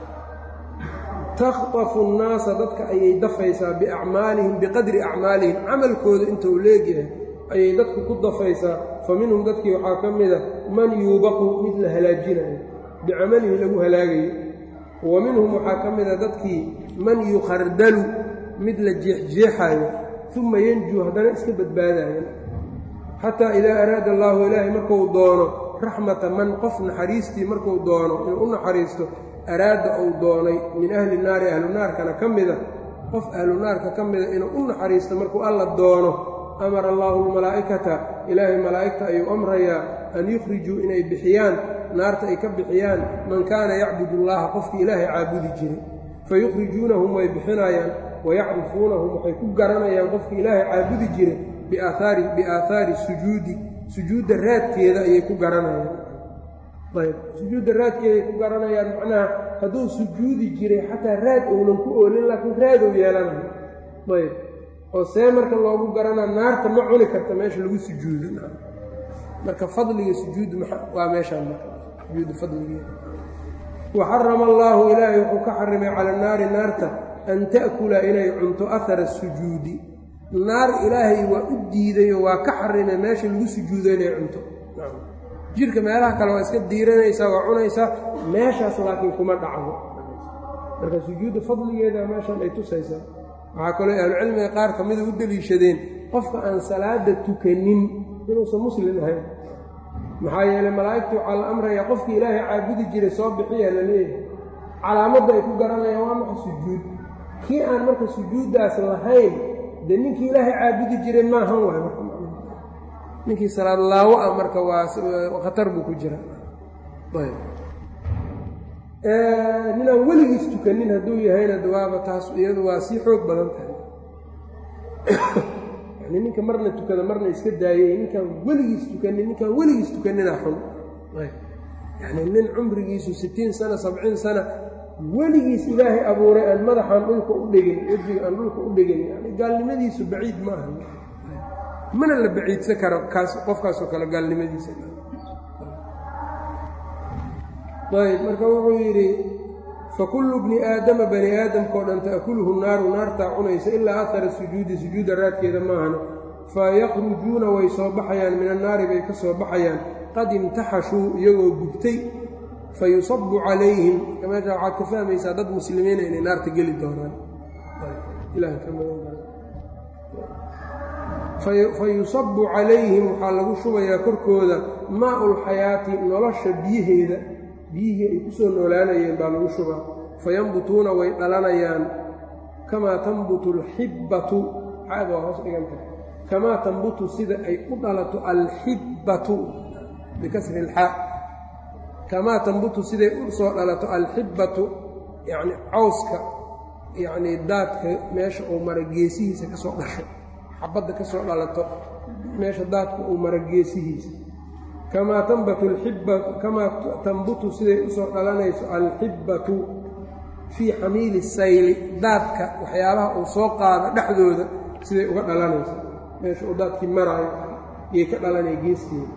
Speaker 1: takhtafu nnaasa dadka ayay dafaysaa biacmaalihim biqadri acmaalihim camalkooda inta uu leegyahay ayay dadku ku dafaysaa fa minhum dadkii waxaa ka mida man yuubaqu mid la halaajinayo bicamalihi lagu halaagayo wa minhum waxaa ka mida dadkii man yukhardalu mid la jeexjeexaayo uma yanjuu haddana iska badbaadaayo xataa idaa araada allaahu ilaahay markuu doono raxmata man qof naxariistii markuu doono inuu u naxariisto araada uu doonay min ahli naari ahlu naarkana ka mida qof ahlu naarka ka mida inuu u naxariisto markuu alla doono amara allaahu almalaa'ikata ilaahay malaa'igta ayuu amrayaa an yukhrijuu inay bixiyaan naarta ay ka bixiyaan man kaana yacbudu allaha qofkii ilaahay caabudi jiray fayukhrijuunahum way bixinayaan wayacrifuunahum waxay ku garanayaan qofkii ilaahay caabudi jiray biaahaari biaahaari sujuudi sujuudda raadkeeda ayay ku garanayaan ayb sujuudda raadkeeda ay ku garanayaan macnaha hadduu sujuudi jiray xataa raad ounan ku oolin laakiin raadou yeelanayo ayb oo see marka loogu garanaa naarta ma cuni karta meesha lagu sujuudo marka fadliga sujuud waa meeshaan marka sujuudu fadligeeda waxarama allaahu ilaahay wuxuu ka xarimay cala naari naarta an ta'kula inay cunto ahara sujuudi naar ilaahay waa u diidayoo waa ka xarimay meesha lagu sujuudo inay cunto jirka meelaha kale waa iska diiranaysaa waa cunaysaa meeshaas laakiin kuma dhacdo marka sujuudda fadligeeda meeshaan ay tusaysaa waxaa kaloo ahlucilmiga qaar ka mida u deliishadeen qofka aan salaada tukanin inuusan muslim ahayn maxaa yeelay malaa'igtu waxaa la amrayaa qofkii ilaahay caabudi jiray soo bixiyaa la leeyahay calaamadda ay ku garanayaan waa maxa sujuud kii aan marka sujuuddaas lahayn dee ninkii ilaahay caabudi jiray maahan waay marka ninkii salaad laawo ah marka waa khatar buu ku jira ayb ninaan weligiis tukanin hadduu yahayna dawaaba taas iyadu waa sii xoog badan tahay yani ninka marna tukada marna iska daayay ninkaan weligiis tukanin ninkaan weligiis tukanina xun yani nin cumrigiisu sittiin sana sabciin sana weligiis ilaahay abuuray aan madaxaan dhulka u dhegin wejiga aan dhulka u dhegin yani gaalnimadiisu baciid ma aha mana la baciidsan karo kaas qofkaasoo kale gaalnimadiisa ayb marka wuxuu yidhi fakullu bni aadama bani aadamkao dhan ta'kuluhu naaru naartaa cunaysa ilaa ahara sujuudi sujuudda raadkeeda maahana fayakhrujuuna way soo baxayaan min annaari bay ka soo baxayaan qad imtaxashuu iyagoo gubtay fayusabu calayhim meesha waxaad ka fahmaysaa dad muslimiina inay naarta geli doonaan fayusabu calayhim waxaa lagu shubayaa korkooda maau lxayaati nolosha biyaheeda biyihii ay ku soo noolaanayeen baa lagu shubaa fayanbutuuna way dhalanayaan kamaa tanbutu alxibbatu xaada waa hoos dhiganta kamaa tanbutu sida ay u dhalato alxibbatu bikasri ilxaa kamaa tanbutu siday u soo dhalato alxibbatu yacni cawska yacnii daadka meesha uu mara geesihiisa ka soo dhasho xabadda ka soo dhalato meesha daadka uu mara geesihiisa kamaa tanbatu alxibbatu kamaa tanbutu siday u soo dhalanayso alxibbatu fii xamiili sayli daadka waxyaabaha uu soo qaado dhexdooda siday uga dhalanayso meesha uu daadkii maraayo iyay ka dhalanaya geeskeeda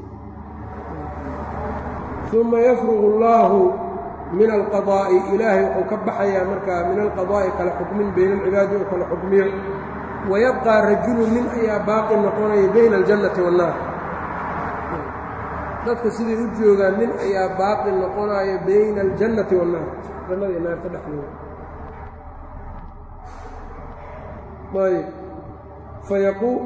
Speaker 1: uma yafrugu allaahu min alqadaa'i ilaahay wuxuu ka baxayaa markaa min alqadaa'i kala xukmin bayna alcibaadi oo kala xukmiyo wayabqaa rajulun nin ayaa baaqi noqonaya bayna aljannati waannaar dadka siday u joogaan nin ayaa baaqi noqonaya bayna aljannati waannaar jannada iyo naarta dhexdooda ayb fayaquul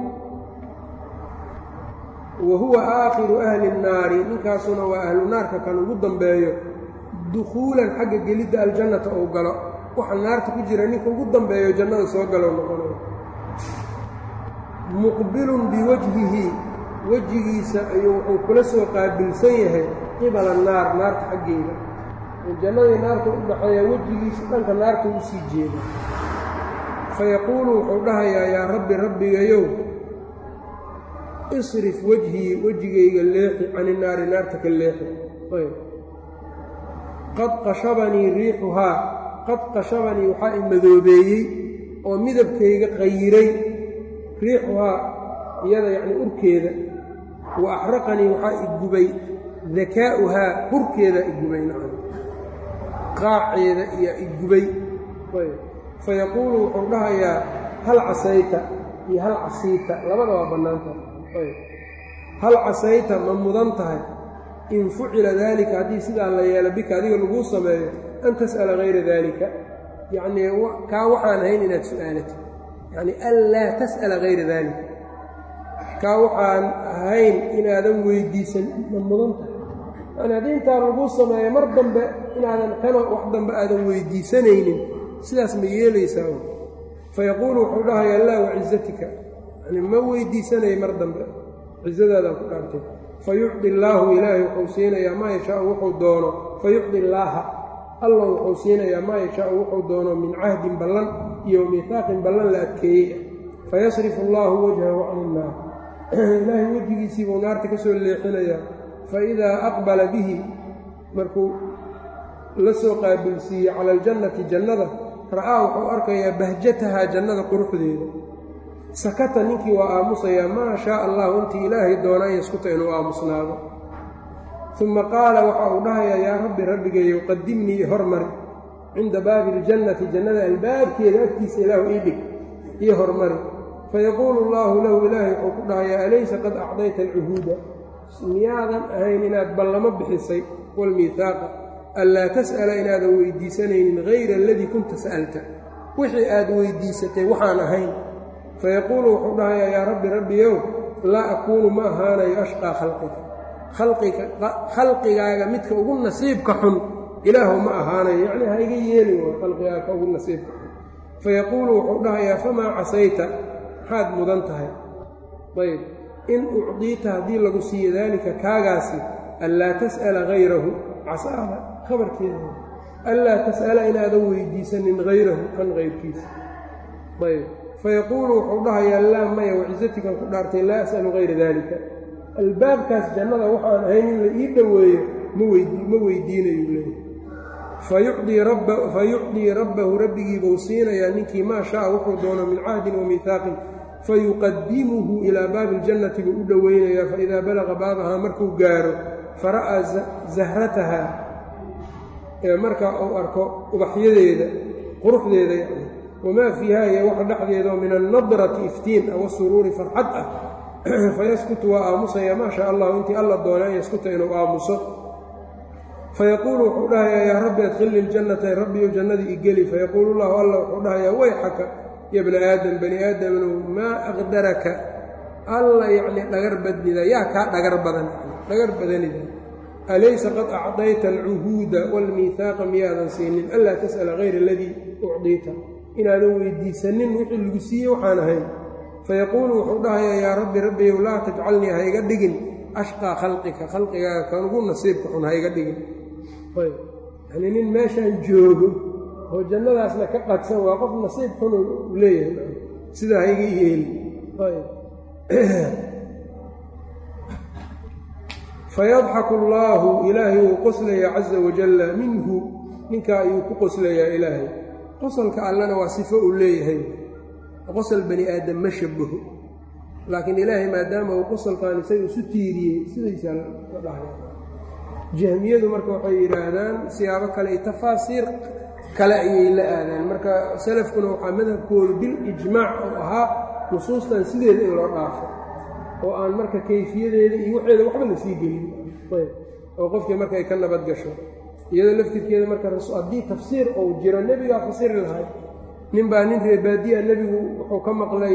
Speaker 1: wa huwa aakhiru ahli الnaari ninkaasuna waa ahlu naarka kan ugu dambeeyo dukhuulan xagga gelidda aljannata ou galo waxa naarta ku jira ninka ugu dambeeyo jannada soo galow noqonayo muqbilun biwajhihi wejigiisa ayuu wuxuu kula soo qaabilsan yahay qibala naar naarta xaggeeda jannadii naarta u dhaxeeya wejigiisa dhanka naarta u sii jeeda fayaquulu wuxuu dhahayaa yaa rabbi rabbigayow isrif wejhii wejigayga leexi cani naari naarta ka leexi qad qashabanii riixuhaa qad qashabanii waxaa i madoobeeyey oo midabkayga qayiray riixuhaa iyada yacni urkeeda wa axraqanii waxaa i gubay dakaa'uhaa hurkeeda i gubay nacam qaaceeda iyo i gubay fayaquulu wuxuu dhahayaa hal casayta iyo hal casiita labada waa bannaanta hal casayta ma mudan tahay in fucila daalika haddii sidaa la yeelo bika adiga laguu sameeyo an tas'ala hayra daalika yacnii kaa waxaan ahayn inaad su'aalatid yacni anlaa tas'ala hayra daalika kaa waxaan ahayn inaadan weydiisan ma mudan tahay yani haddii intaa laguu sameeyo mar dambe inaadan kana wax dambe aadan weydiisanaynin sidaas ma yeelaysaa fayaquulu wuxuu dhahayaa laa wacizatika yani ma weydiisanayo mar dambe cizadaadaan ku dhaartay fayucdi illaahu ilaahay wuxuu siinayaa maa yashaau wuxuu doono fayucdi illaaha allah wuxuu siinayaa maa yashaau wuxuu doono min cahdin ballan iyo miihaaqin ballan la adkeeyey ah fayasrifu allaahu wajhahu can innaar ilaahay wejigiisii buu naarta ka soo leexinayaa faidaa aqbala bihi markuu la soo qaabilsiiyey cala aljannati jannada ra'aa wuxuu arkayaa bahjatahaa jannada quruxdeeda sakata ninkii waa aamusayaa maa shaaa allahu intii ilaahay doona an yaskuta inuu aamusnaado uma qaala waxa uu dhahayaa yaa rabbi rabbigayow qadimnii hormari cinda baabi iljannati jannada albaabkeeda agtiisa ilaahu ii dhig io hormari fayaquulu allaahu lahu ilaahay wuxuu ku dhahayaa alaysa qad acdayta alcuhuuda miyaadan ahayn inaad ballamo bixisay walmiihaaqa anlaa tas'ala inaadan weydiisanaynin hayra aladii kunta sa'alta wixii aad weydiisatay waxaan ahayn fayaquulu wuxuu dhahayaa yaa rabbi rabbiyow laa akuunu ma ahaanayo ashqaa khalqiga khalqiga khalqigaaga midka ugu nasiibka xun ilaahu ma ahaanayo yacni ha iga yeelin waa khalqigaaga ka ugu nasiibka xun fayaquulu wuxuu dhahayaa famaa casayta maxaad mudan tahay ayb in ucdiita haddii lagu siiyo daalika kaagaasi anlaa tas'ala hayrahu casaada khabarkeeda anlaa tas'ala inaadan weydiisanin hayrahu kan hayrkiisa ayb fayaquulu wuxuu dhahayaa laa maya wacizatikan ku dhaartay laa as'alu hayra daalika albaabkaas jannada waxaan ahayn in la ii dhoweeyo ma weydiinayu leeyahy fayucdii rabbahu rabbigiibuu siinayaa ninkii maa shaaa wuxuu doono min cahdin wa miihaaqin fayuqadimuhu ilaa baabi iljannati buu u dhoweynayaa faidaa balaqa baabahaa markuu gaaro fara'aa zahratahaa ee markaa uu arko ubaxyadeeda quruxdeeda yani wamaa fiiha iyo waxa dhexdeedao min annadrati iftiin aw suruuri farxad ah fayaskutu waa aamusaya maa shaa allahu intii alla doona an yaskuta inuu aamuso fayaquulu wuxuu dhahayaa yaa rabbi adkhilni ljannata rabbiyu jannadii igeli fayaquulu llahu alla wuxuu dhahayaa wayxaka ya bna aadam bani aadamnu maa aqdaraka alla yacni dhagar badnida yaa kaa dhagar badan dhagar badanida alaysa qad acdayta alcuhuuda waalmiihaaqa miyaadan siinin anlaa tas'ala hayra aladii ucdiita inaadan weydiisanin wixii lagu siiyey waxaan ahayn fayaquulu wuxuu dhahayaa yaa rabbi rabbiyow laa tajcalnii ha iga dhigin ashqaa khalqika khalqigaaga kan ugu nasiibka xun ha iga dhigin ayb yanii nin meeshaan joogo oo jannadaasna ka qadsan waa qof nasiib xun u leeyahay sidaa ha iga yeeli ayb fayadxaku allaahu ilaahay wuu qoslayaa caza wajalla minhu ninkaa ayuu ku qoslayaa ilaahay qosalka allana waa sifo uu leeyahay qosal bani aadam ma shabaho laakiin ilaahay maadaama uu qosalkaan isaga isu tiiriyey sidaysaa la dhahaya jahmiyadu marka waxay yidhaahdaan siyaabo kale iyo tafaasiir kale ayay la aadaan marka salafkuna waxaa madhabkoodu bil ijmaac oo ahaa nusuustan sideeda in loo dhaafo oo aan marka kayfiyadeeda iyo waxeeda waxba la sii gelin oo qofkii marka ay ka nabad gasho iyadoo laftirkeeda marka haddii tafsiir ou jiro nebigaa fasiri lahay nin baa nin reebaadiya nebigu wuxuu ka maqlay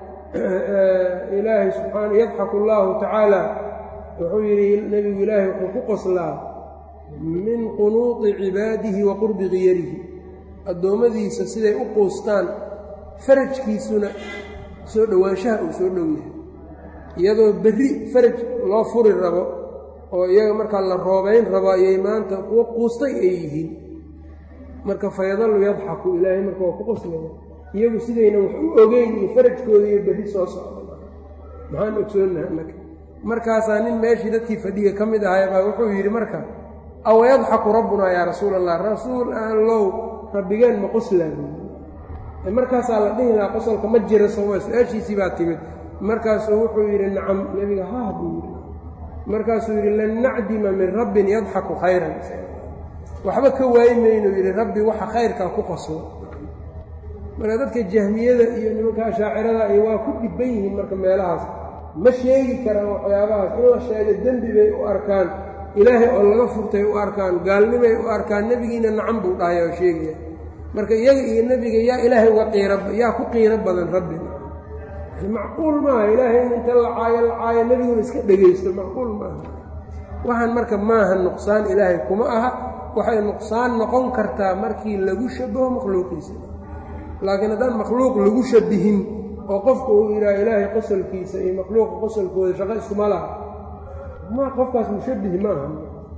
Speaker 1: ilaahay subxaana yadxaku allaahu tacaala wuxuu yidhi nebigu ilaahay wuxuu ku qoslaa min qunuuti cibaadihi wa qurbi khiyarihi addoommadiisa siday u quustaan farajkiisuna soo dhowaanshaha uu soo dhow yahay iyadoo berri faraj loo furi rabo oo iyaga markaa la roobayn rabo ayay maanta kuwo quustay ay yihiin marka fayadallu yadxaku ilaahay marka waa ku qoslaya iyagu sidayna wax u ogeyn iyo farajkooda iyo berri soo socda maxaan ogsoonaha annaka markaasaa nin meeshii dadkii fadhiga ka mid ahay baa wuxuu yidhi marka aw yadxaku rabbunaa yaa rasuul allah rasuul allow rabbigeen ma qoslaa buui markaasaa la dhihi lahaa qosolka ma jira sooma su-aashiisii baa timid markaasuu wuxuu yidhi nacam nebiga haah buu yidhi markaasuu yidhi lan nacdima min rabbin yadxaku khayran waxba ka waayi maynuu yidhi rabbi waxa khayrkaa ku qoslo marka dadka jahmiyada iyo nimanka ashaacirada iyo waa ku dhibban yihiin marka meelahaas ma sheegi karaan waxyaabahaas in la sheego dembi bay u arkaan ilaahay oo laga furtay u arkaan gaalnimay u arkaan nebigiina nacan buu dhahaya oo sheegaya marka iyaga iyo nebiga yaa ilaahay uga qiira yaa ku qiiro badan rabbi macquul maaha ilaahay in inta la caayo la caayo nebiguna iska dhegaysto macquul maaha waxaan marka maaha nuqsaan ilaahay kuma aha waxay nuqsaan noqon kartaa markii lagu shabaho makhluuqiisa laakiin haddaan makhluuq lagu shabihin oo qofku uu yidhaha ilaahay qosolkiisa iyo makhluuqa qosolkooda shaqo iskuma laha ma qofkaas mushabihi maaha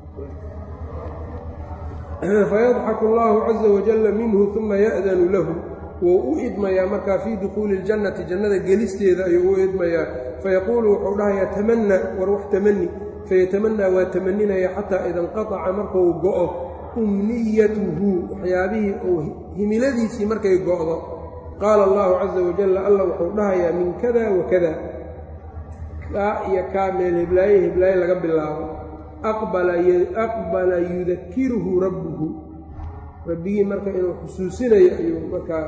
Speaker 1: fayadxaku allaahu caza wajalla minhu uma ya'danu lahu wou u idmayaa markaa fii dukhuuli iljannati jannada gelisteeda ayuu u idmayaa fayaquulu wuxuu dhahayaa tamanna war wax tamani fayatamannaa waa tamaninaya xataa ida inqataca markuu go'o umniyatuhu waxyaabihii ou himiladiisii markay go'do qaala allahu caza wajalla alla wuxuu dhahayaa min kada wa kada kaa iyo kaa meel heblaaye heblaaye laga bilaabo aqbala yudakiruhu rabbuhu rabbigii marka inuu xusuusinayo ayuu markaa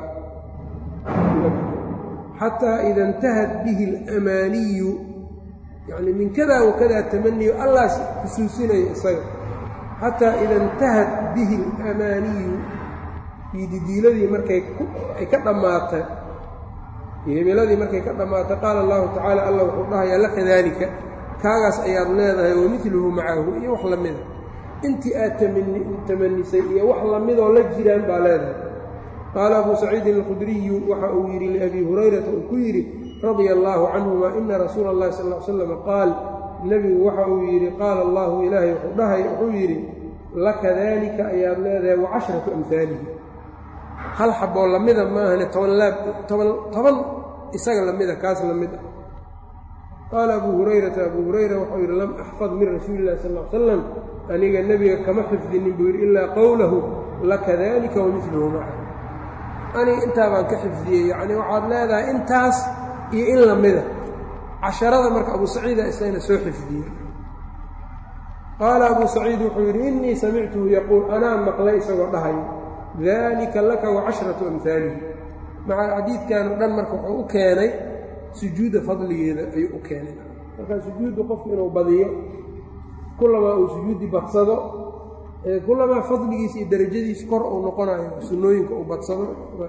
Speaker 1: xataa ida intahat bihi alamaaniyu yacni min kada wa kada tamaniyo allaas xusuusinayo isaga xataa ida intahat bihi alamaaniyu ididiiladii markay ay ka dhammaatay himiladii markay ka dhammaatay qaala allahu tacaala alla wuxuu dhahayaa laka daalika kaagaas ayaad leedahay wamidluhu macahu iyo wax la mida intii aad tamanisay iyo wax lamidoo la jiraan baa leedahay qaala abuu saciidin alkhudriyu waxa uu yidhi liabii hurayrata uu ku yidhi radia allaahu canhuma ina rasuula allahi sal l slam qaal nebigu waxa uu yidhi qaala allahu ilaahay wuxuu dhahay wuxuu yidhi laka daalika ayaad leedahay wa cashratu amhaalihi hal xaboo lamida maahane toban laab toban toban isaga lamida kaas lamid ah qaala abuu hurayrata abuu hurayra wuxuu yidhi lam axfad min rasuuli illahi sal l salam aniga nebiga kama xifdinin buu yidhi ilaa qowlahu laka daalika wamidluhu maca aniga intaa baan ka xifdiyey yacnii waxaad leedahay intaas iyo in lamida casharada marka abuu saciida isagana soo xifdiyey qaala abuu saciid wuxuu yidhi innii samictuhu yaquul anaa maqlay isagoo dhahay daalika laka wa cashratu amhaalihi maca xadiidkan o dhan marka wuxuu u keenay sujuudda fadligeeda ayuu u keenay markaa sujuuddu qofku inuu badiyo kulamaa uu sujuudi badsado kulamaa fadligiisa iyo darajadiisa kor uu noqonayo sunnooyinka uu badsado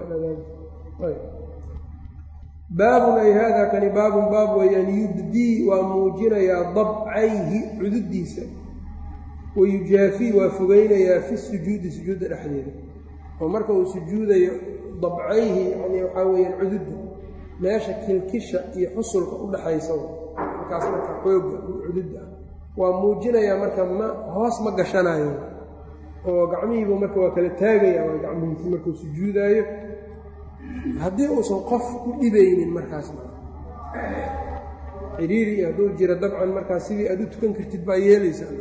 Speaker 1: baabun ay haadaa kani baabun baab weeyaan yubdii waa muujinayaa dabcayhi cududiisa wayujaafii waa fogeynayaa fi sujuudi sujuudda dhexdeeda oo marka uu sujuudayo dabcayhi yani waxaa weeyaan cududda meesha kilkisha iyo xusulka u dhaxaysa markaas marka xooga cududda ah waa muujinayaa marka ma hoos ma gashanayo oo gacmihiibu marka waa kala taagaya waa gacmihiisi markuu sujuudaayo haddii uusan qof ku dhibaynin markaasna ciriiri iyo hadduu jiro dabcan markaas sidii aad u tukan kartid baa yeelaysaa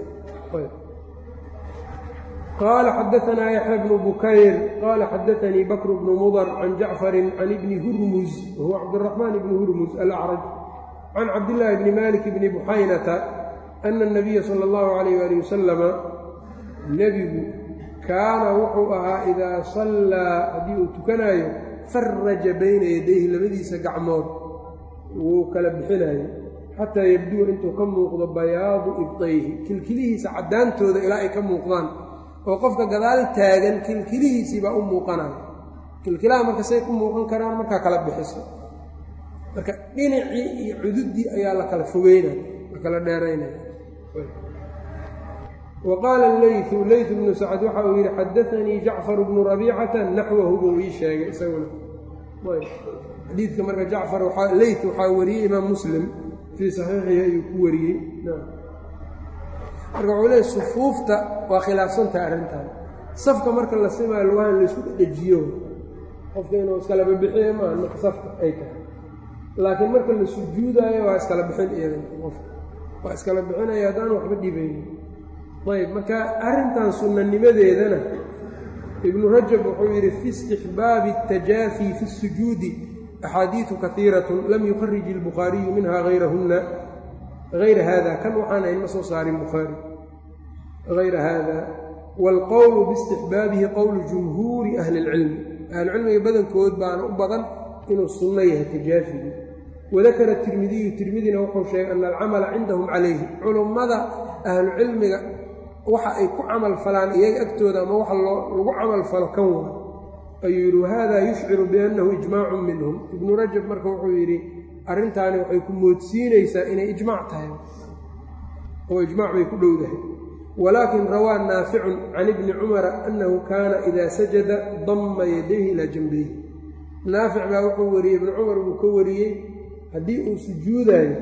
Speaker 1: qaala xadaanaa yaxya bnu bukayr qaala xadaanii bakru bnu mudar can jacfarin can ibni hurmuz wahuwa cabdiraxmaan ibni hurmuz alacraj can cabdillaahi bni malik bni buxaynata ana anabiya sala allahu calayh waali wasalama nebigu kaana wuxuu ahaa idaa sallaa haddii uu tukanaayo faraja bayna yadayhi labadiisa gacmood wuu kala bixinayo xataa yabduwa intuu ka muuqdo bayaadu ibtayhi kilkilihiisa caddaantooda ilaa ay ka muuqdaan oo qofka gadaal taagan kilkilihiisii baa u muuqanaya kilkilaha marka say ku muuqan karaan markaa kala bixiso marka dhinacii iyo cududdii ayaa la kala fogeynaya la kala dheeraynaya wa qaala leytu leytu bnu sacad waxa uu yidhi xadaanii jacfaru bnu rabiicata naxwahu buu ii sheegay isaguna xadiidka marka jacfar leyt waxaa wariyey imaam muslim fii saxiixihi ayuu ku wariyey marka wuxuu leey sufuufta waa khilaafsantaha arrintan safka marka la simaayo lugahan laysku dhedhejiyo qofka inuu iskala bibixiyo maaha marka safka ay tahay laakiin marka la sujuudaayo waa iskala bixin iyadan qofka waa iskala bixinaya haddaan waxba dhibaynin ayb marka arrintan sunnanimadeedana ibnu rajab wuxuu yidhi fi istixbaabi اtajaafi fi الsujuudi axaadiiثu kahiiratun lam yukharij اlbukhaariyu minha ayrahuna hayra hada kan waxaan ayn ma soo saarin bukhaari hayra hada wاlqowlu biاstixbaabihi qowlu jumhuuri ahli اlcilmi ahlucilmiga badankood baana u badan inuu sunno yahay tajaafigi wadakara tirmidiyu tirmidina wuxuu sheegay ana alcamala cindahum calayhi culummada ahlucilmiga waxa ay ku camal falaan iyaga agtooda ama waxa lagu camal falo kan waa ayuu yidhi wahada yushciru biannahu ijmaacun minhum ibnu rajab marka wuxuu yidhi arrintaani waxay ku moodsiinaysaa inay ijmaac tahay oo ijmaac bay ku dhowdahay walaakin rawaa naaficun can ibni cumara annahu kaana idaa sajada damma yadayhi ilaa janbayhi naafic baa wuxuu wariyey ibnu cumar buu ka wariyey haddii uu sujuudaayo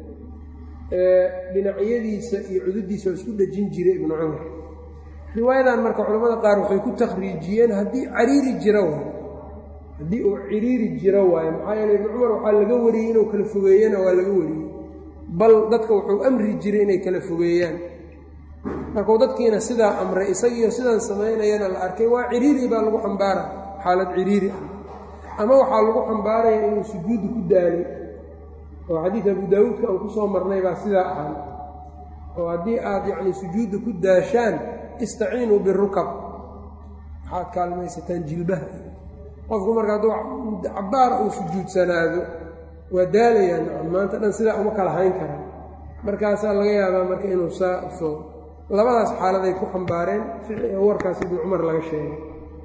Speaker 1: dhinacyadiisa iyo cududdiisa waa isku dhejin jiray ibnu cumar riwaayadan marka culamada qaar waxay ku takhriijiyeen haddii cariiri jiro waayo haddii uu ciriiri jiro waayo maxaa yeele ibnu cumar waxaa laga wariyey inuu kala fogeeyana waa laga wariyey bal dadka wuxuu amri jiray inay kala fogeeyaan markuu dadkiina sidaa amray isagiiyo sidaan samaynayana la arkay waa ciriiri baa lagu xambaara xaalad ciriiri ah ama waxaa lagu xambaaraya inuu sujuudda ku daalay oo xadiid abu daawuudka aan ku soo marnay baa sidaa ahaa oo haddii aad yacni sujuudda ku daashaan istaciinuu birukab waxaad kaalmaysataan jilbaha qofku marka hadduu cabbaar uu sujuudsanaado waa daalayaan maanta dhan sidaa uma kala hayn karaan markaasaa laga yaabaa marka inuu saa soo labadaas xaaladay ku xambaareen warkaas ibnu cumar laga sheegay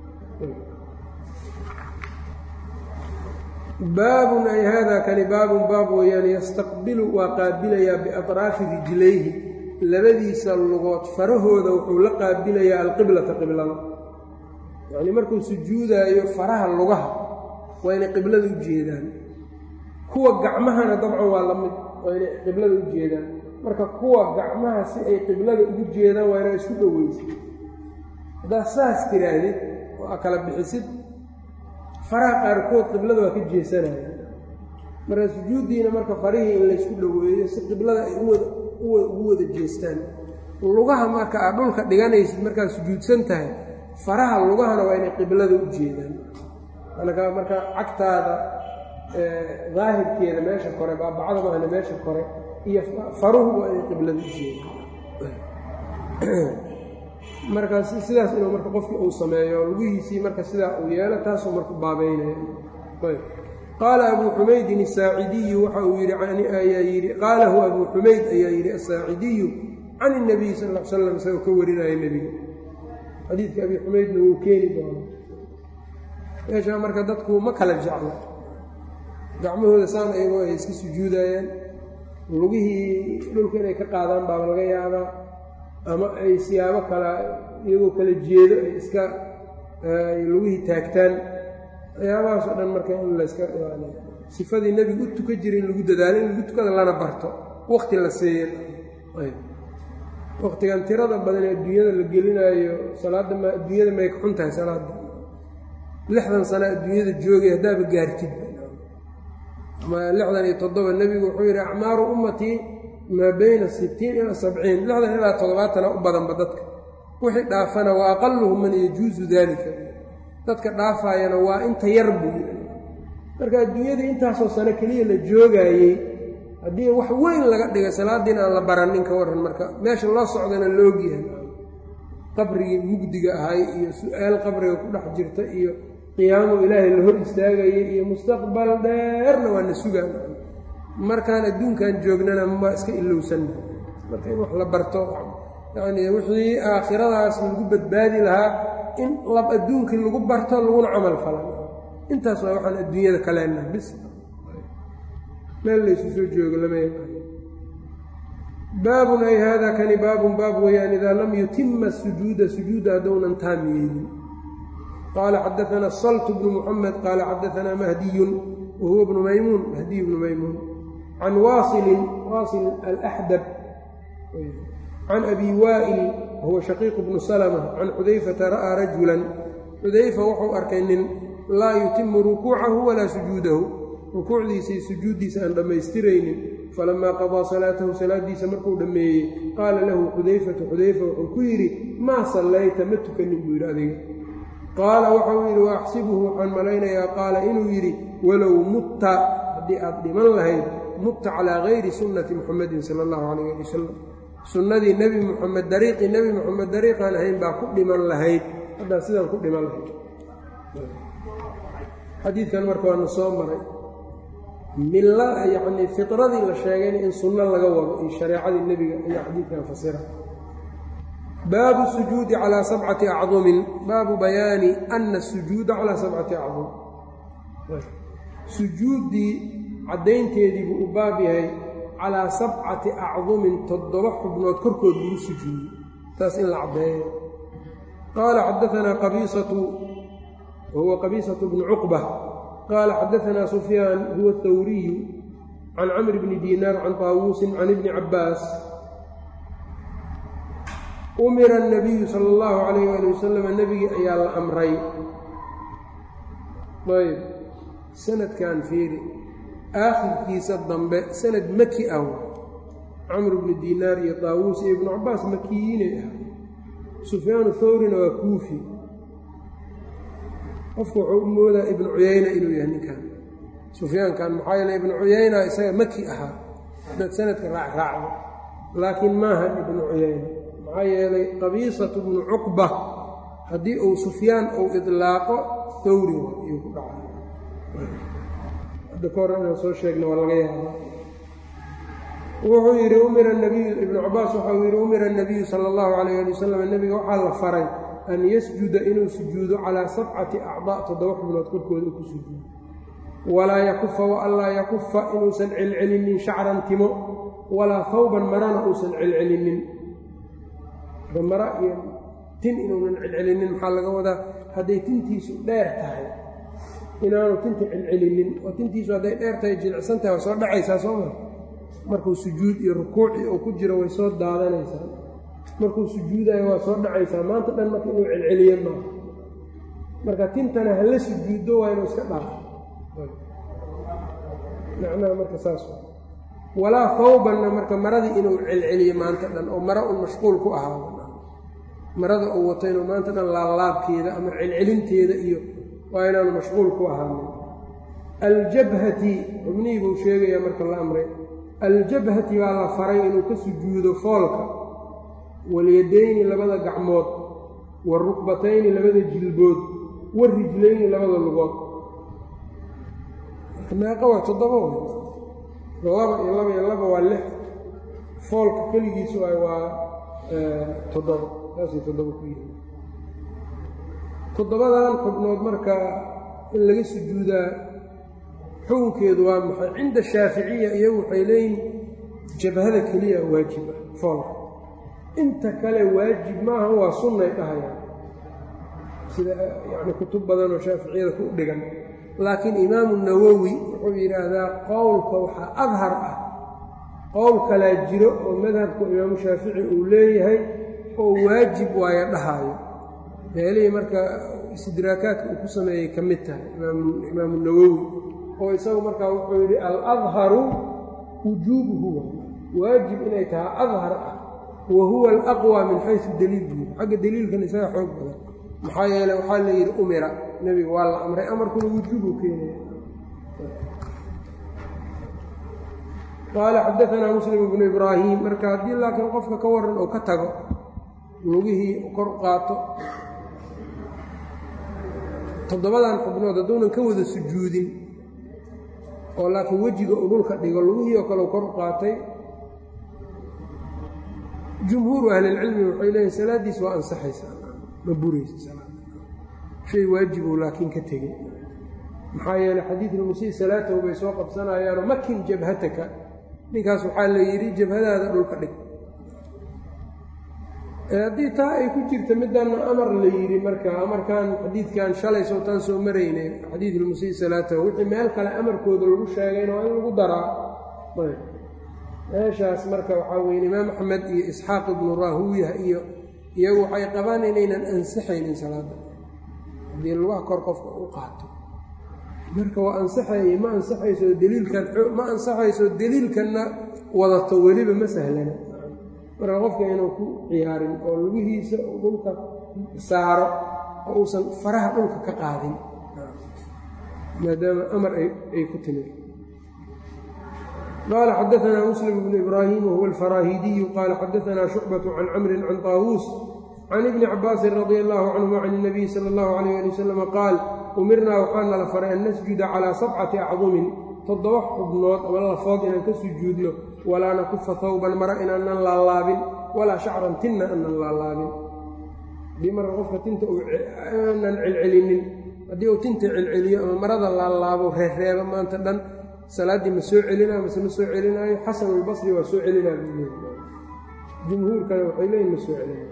Speaker 1: baabun ay haadaa kani baabun baab weeyaan yastaqbilu waa qaabilayaa biatraafi rijlayhi labadiisa lugood farahooda wuxuu la qaabilayaa alqiblata qiblada yacnii markuu sujuudaayo faraha lugaha waa inay qiblada u jeedaan kuwa gacmahana dabcan waa la mid waa inay qiblada u jeedaan marka kuwa gacmaha si ay qiblada ugu jeedaan waa inaa isku dhoweysid haddaad saas tiraahdid oo aa kala bixisid faraha qaarkood qiblada waa ka jeesanaya marka sujuuddiina marka farihii in laysku dhoweeyo si qiblada ay ugu wada jeestaan lugaha marka aad dhulka dhiganaysid markaad sujuudsan tahay faraha lugahana waa inay qiblada u jeedaan marka cagtaada daahirkeeda meesha kore baabacada mahana meesha kore iyo faruhu waa inay qiblada u jeedaan markaas sidaas inuu marka qofkii uu sameeyo lugihiisii marka sidaa uu yeelo taasuu marku baabeynaya qaala abuu xumaydin asaacidiyu waxa uu yidhi ayaa yidhi qaalahu abuu xumayd ayaa yidhi asaacidiyu can inabiy sal l slam isagoo ka warinaya nebiga xadiidka abii xumaydna wuu keeni doona meeshaa marka dadku ma kala jecla gacmahooda saan ayagoo ay iska sujuudayaan lugihii dhulka inay ka qaadaan baaba laga yaabaa ama ay siyaabo kala iyagoo kala jeedo ay iska lugihii taagtaan waxyaabahaas oo dhan marka in layska ilaaliyo sifadii nebigu u tuka jiray in lagu dadaalo in lagu tukada lana barto waqti la seeyen waqtigan tirada badan ee adduunyada la gelinaayo salaadda ma adduunyada may ka xun tahay salaadda lixdan sano adduunyada joogay haddaaba gaartid ama lixdan iyo toddoba nebigu wuxuu yidhi acmaaru ummatii maa bayna sittiin ilaa sabciin lixdan ilaa toddobaatana u badanba dadka wixii dhaafana wa aqaluhum man yajuusu daalika dadka dhaafaayana waa inta yar buu yidhi marka adduunyadii intaasoo sano keliya la joogaayey haddii wax weyn laga dhigay salaadiina aan la baranin ka warran marka meesha loo socdana loogyahay qabrigii mugdiga ahay iyo su-aal qabriga ku dhex jirta iyo qiyaamo ilaahay la hor istaagayay iyo mustaqbal dheerna waa na sugaan markaan adduunkan joognana ma iska ilowsanna marka in wax la barto yacnii wixii aakhiradaas lagu badbaadi lahaa in lab adduunkii lagu barto laguna camal falan intaas waa waxaan adduunyada ka leenahay bis meel laysu soo joogo lama yaqaan baabun ay haadaa kani baabun baab weeyaan idaa lam yutima sujuuda sujuuda haddownan taam yeelin qaala xadaanaa salt bnu muxamed qaala xadaanaa mahdiyun wahuwa bnu maymuun mahdiy bnu maymuun can waasilin waasil alaxdab can abi waa'il wahuwa shaqiiqu bnu salma can xudayfata ra'aa rajulan xudayfa wuxuu arkay nin laa yutimu rukuucahu walaa sujuudahu rukuucdiisa iyo sujuuddiisa aan dhammaystiraynin falamaa qadaa salaatahu salaaddiisa markuu dhammeeyey qaala lahu xudayfatu xudayfa wuxuu ku yidhi maa sallayta ma tukanin buu yidhi adiga qaala waxau yidhi wa axsibuhu waxaan malaynayaa qaala inuu yidhi walow mutta haddii aad dhiman lahayd mutta calaa gayri sunnati muxamadin sala allahu calayh ali wasalam sunnadii nebi muxamed dariiqii nebi muxamed dariiqaan ahayn baa ku dhiman lahayd haddaa sidaan ku dhiman lahayd xadiidkan marka waanu soo maray milla yacnii fitradii la sheegayna in sunno laga wado iyo shareecadii nebiga ayaa xadiidkan fasira baabu sujuudi calaa sabcati acdumin baabu bayaani ana asujuuda calaa sabcati acdum sujuuddii caddaynteedii buu u baab yahay calaa sabcati acdumin toddoba xubnood korkood lagu sujuudiy taas in la caddeeyo qaala xadaanaa qabiisatu wahuwa qabiisatu bnu cuqba qaala xadaanaa sufyaan huwa athawriyu can camri bni diinaar can taawuusin can ibni cabbaas umira anabiyu sala allahu calayh waali wasalam nebigii ayaa la amray ayb sanadkan fiiri aakhirkiisa dambe sanad maki ah camr bni diinaar iyo taawuus iyo ibnu cabbaas makiyiinay ah sufyaanu thawrina waa kuufi qofku wuxuu u moodaa ibnu cuyayna inuu yahay ninkan sufyaankan maxaa yeele ibnu cuyayna isaga maki ahaa dad sanadka raacraacdo laakiin maahan ibnu cuyayna maxaa yeelay qabiisatu bnu cuqba haddii uu sufyaan uu idlaaqo thawri ayuu ku dhacay hadda ka hor inaan soo sheegna waa laga yaaba wuxuu yidhi umira nabiyu ibnu cabbaas waxau yidhi umira anabiyu sala allahu calayh ali wasalam nebiga waxaa la faray an yasjuda inuu sujuudo calaa sabcati acdaa toddoba xubnood korkooda u ku sujuudo walaa yakufa wa anlaa yakufa inuusan celcelinin shacran timo walaa hawban marana uusan celcelinin mara iyo tin inuunan celcelinin maxaa laga wadaa hadday tintiisu dheer tahay inaanu tinta celcelinin oo tintiisu hadday dheer tahay jilicsan tahay waa soo dhacaysaa soo maa markuu sujuud iyo rukuuci uu ku jiro way soo daadanaysaa markuu sujuudayo waa soo dhacaysaa maanta dhan marka inuu celceliye maaha marka tintana hala sujuuddo waa inuu iska dhaafo macnaha marka saas walaa hawbanna marka maradii inuu celceliyo maanta dhan oo mara un mashquul ku ahaado marada uu wato inuu maanta dhan laablaabkeeda ama celcelinteeda iyo waa inaanu mashquul ku ahaanin aljabhati xubnihii buu sheegayaa marka la amray aljabhati baa la faray inuu ka sujuudo foolka walyadayni labada gacmood warukbatayni labada jilbood warijlayni labada lugood meeqa waa toddoba laba iyo laba iyo laba waa lix foolka keligiisu ay waa toddoba saasay toddoba ku yihi toddobadan xubnood marka in laga sujuudaa xukunkeedu waa maxay cinda shaaficiya iyagu waxay leeyihin jabhada keliya waajib ah foolka inta kale waajib maaha waa sunnay dhahayaan sida yacni kutub badan oo shaaficiyada ku dhigan laakiin imaamu nawowi wuxuu yidhaahdaa qowlka waxaa adhar ah qowl kalaa jiro oo madhabka imaamu shaafici uu leeyahay oo waajib waayo dhahaayo meelihii marka istidraakaadka uu ku sameeyey ka mid tahay imaamu nawowi oo isagu markaa wuxuu yidhi aladharu wujuubuhu waajib inay tahay adhar ah wa huwa alaqwa min xaysu daliil buuri xagga daliilkan isaga xoog badan maxaa yeele waxaa la yidhi umira nebiga waa la amray amarkuna wujuubuu keenaya qaala xadaanaa muslim ibnu ibraahim marka haddii laakiin qofka ka waran oo ka tago lugihii kor qaato toddobadan xubnood hadduunan ka wada sujuudin oo laakiin wejiga uu dhulka dhigo lugihii oo kale u kor qaatay jumhuuru ahlilcilmi waxay leeyihin salaaddiis waa ansaxaysaa ma buraysa salaada shay waajibuu laakiin ka tegey maxaa yeeley xadiidulmusii salaatahu bay soo qabsanayaanoo makin jabhataka ninkaas waxaa la yidhi jabhadaada dhulka dhig haddii taa ay ku jirta middanna amar la yidhi marka amarkan xadiidkan shalay sowtaan soo maraynay xadiidulmusii salaatahu wixii meel kale amarkooda lagu sheegayna waa in lagu daraa meeshaas marka waxaa weye imaam axmed iyo isxaaq ibnu raahuuya iyo iyagu waxay qabaan inaynan ansaxaynin salaada haddii lugaha kor qofka u qaato marka waa ansaxayay ma ansaxayso daliilkan ma ansaxayso daliilkanna wadato weliba ma sahlana marka qofka inuu ku ciyaarin oo lugihiisa dhulka saaro oo uusan faraha dhulka ka qaadin maadaama amar ay ku timid qال xadaثna mسلم بن إbrاhيm whuwa الfaraahidiyu qala xadaثna شhucbaة can cmri can طاawuus can iبni cabاasi radي الlه canهuma can النabiy slى الlه عalيه alي wsلم qaal umirnaa waxaa nala faray an nasjuda calىa sabcati acdumin toddoba xubnood ama lafood inaan ka sujuudno walaa nakufa hawban mara inaanan laalaabin walaa shacran tinna aanan laalaabin haddii marka qofka tinta aanan celcelinin haddii uu tinta celceliyo ama marada laalaabo reereeba maanta dhan salaaddii ma soo celinaa mase ma soo celinaayo xasan albasri waa soo celinaa buu jumhuurkana waxay leeyihin ma soo celinayo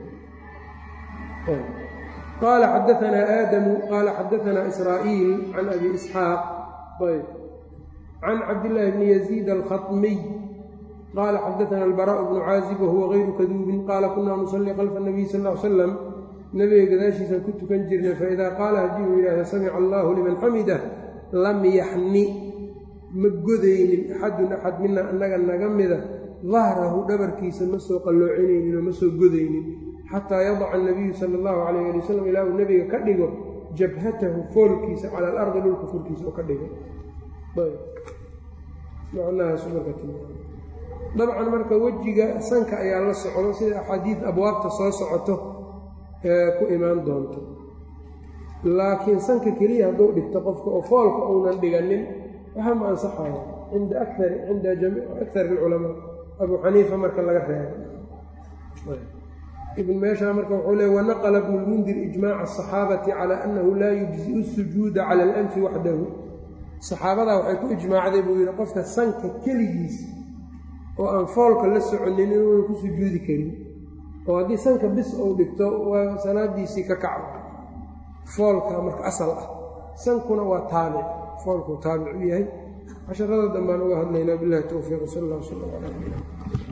Speaker 1: qaala xadaanaa aadamu qaala xadaanaa israa'iil can abi isxaaq ayb can cabdillaahi bni yaziid alkhatmiy qaala xadaana albaraءu bnu caazib wahuwa gayru kaduubin qaala kunaa nusallii khalfa nabiy sal l salam nebiga gadaashiisaan ku tukan jirnay faidaa qaala haddii uu yidhaahda samica allaahu liman xamidah lam yaxni ma godaynin axadun axad mina annaga naga mida dahrahu dhabarkiisa ma soo qalloocinaynin oo ma soo godaynin xataa yadaca anabiyu sala allahu calayh ali wasalam ilaa uu nebiga ka dhigo jabhatahu foolkiisa cala alardi dhulka korkiisa oo ka dhigo dabcan marka wejiga sanka ayaa la socdo sida axaadiid abwaabta soo socoto ee ku imaan doonto laakiin sanka keliya hadduu dhigto qofka oo foolka uunan dhiganin waxaa ma ansaxaya cinda akar cinda akar alculamaa abuu xaniifa marka laga reebo ibn meeshaa marka wuxuu leey wanaqla bnu lmundir ijmaaca asaxaabati calaa annahu laa yujzi'u sujuuda cala alanfi waxdahu saxaabadaa waxay ku ijmaacday buu yidhi qofka sanka keligiis oo aan foolka la soconin inuuna ku sujuudi karin oo haddii sanka bis uu dhigto waa salaadiisii ka kacba foolka marka asal ah sankuna waa taabic foolkuu taabic u yahay casharada dambaan uga hadlaynaa bilahi towfiiq sal allah sala ala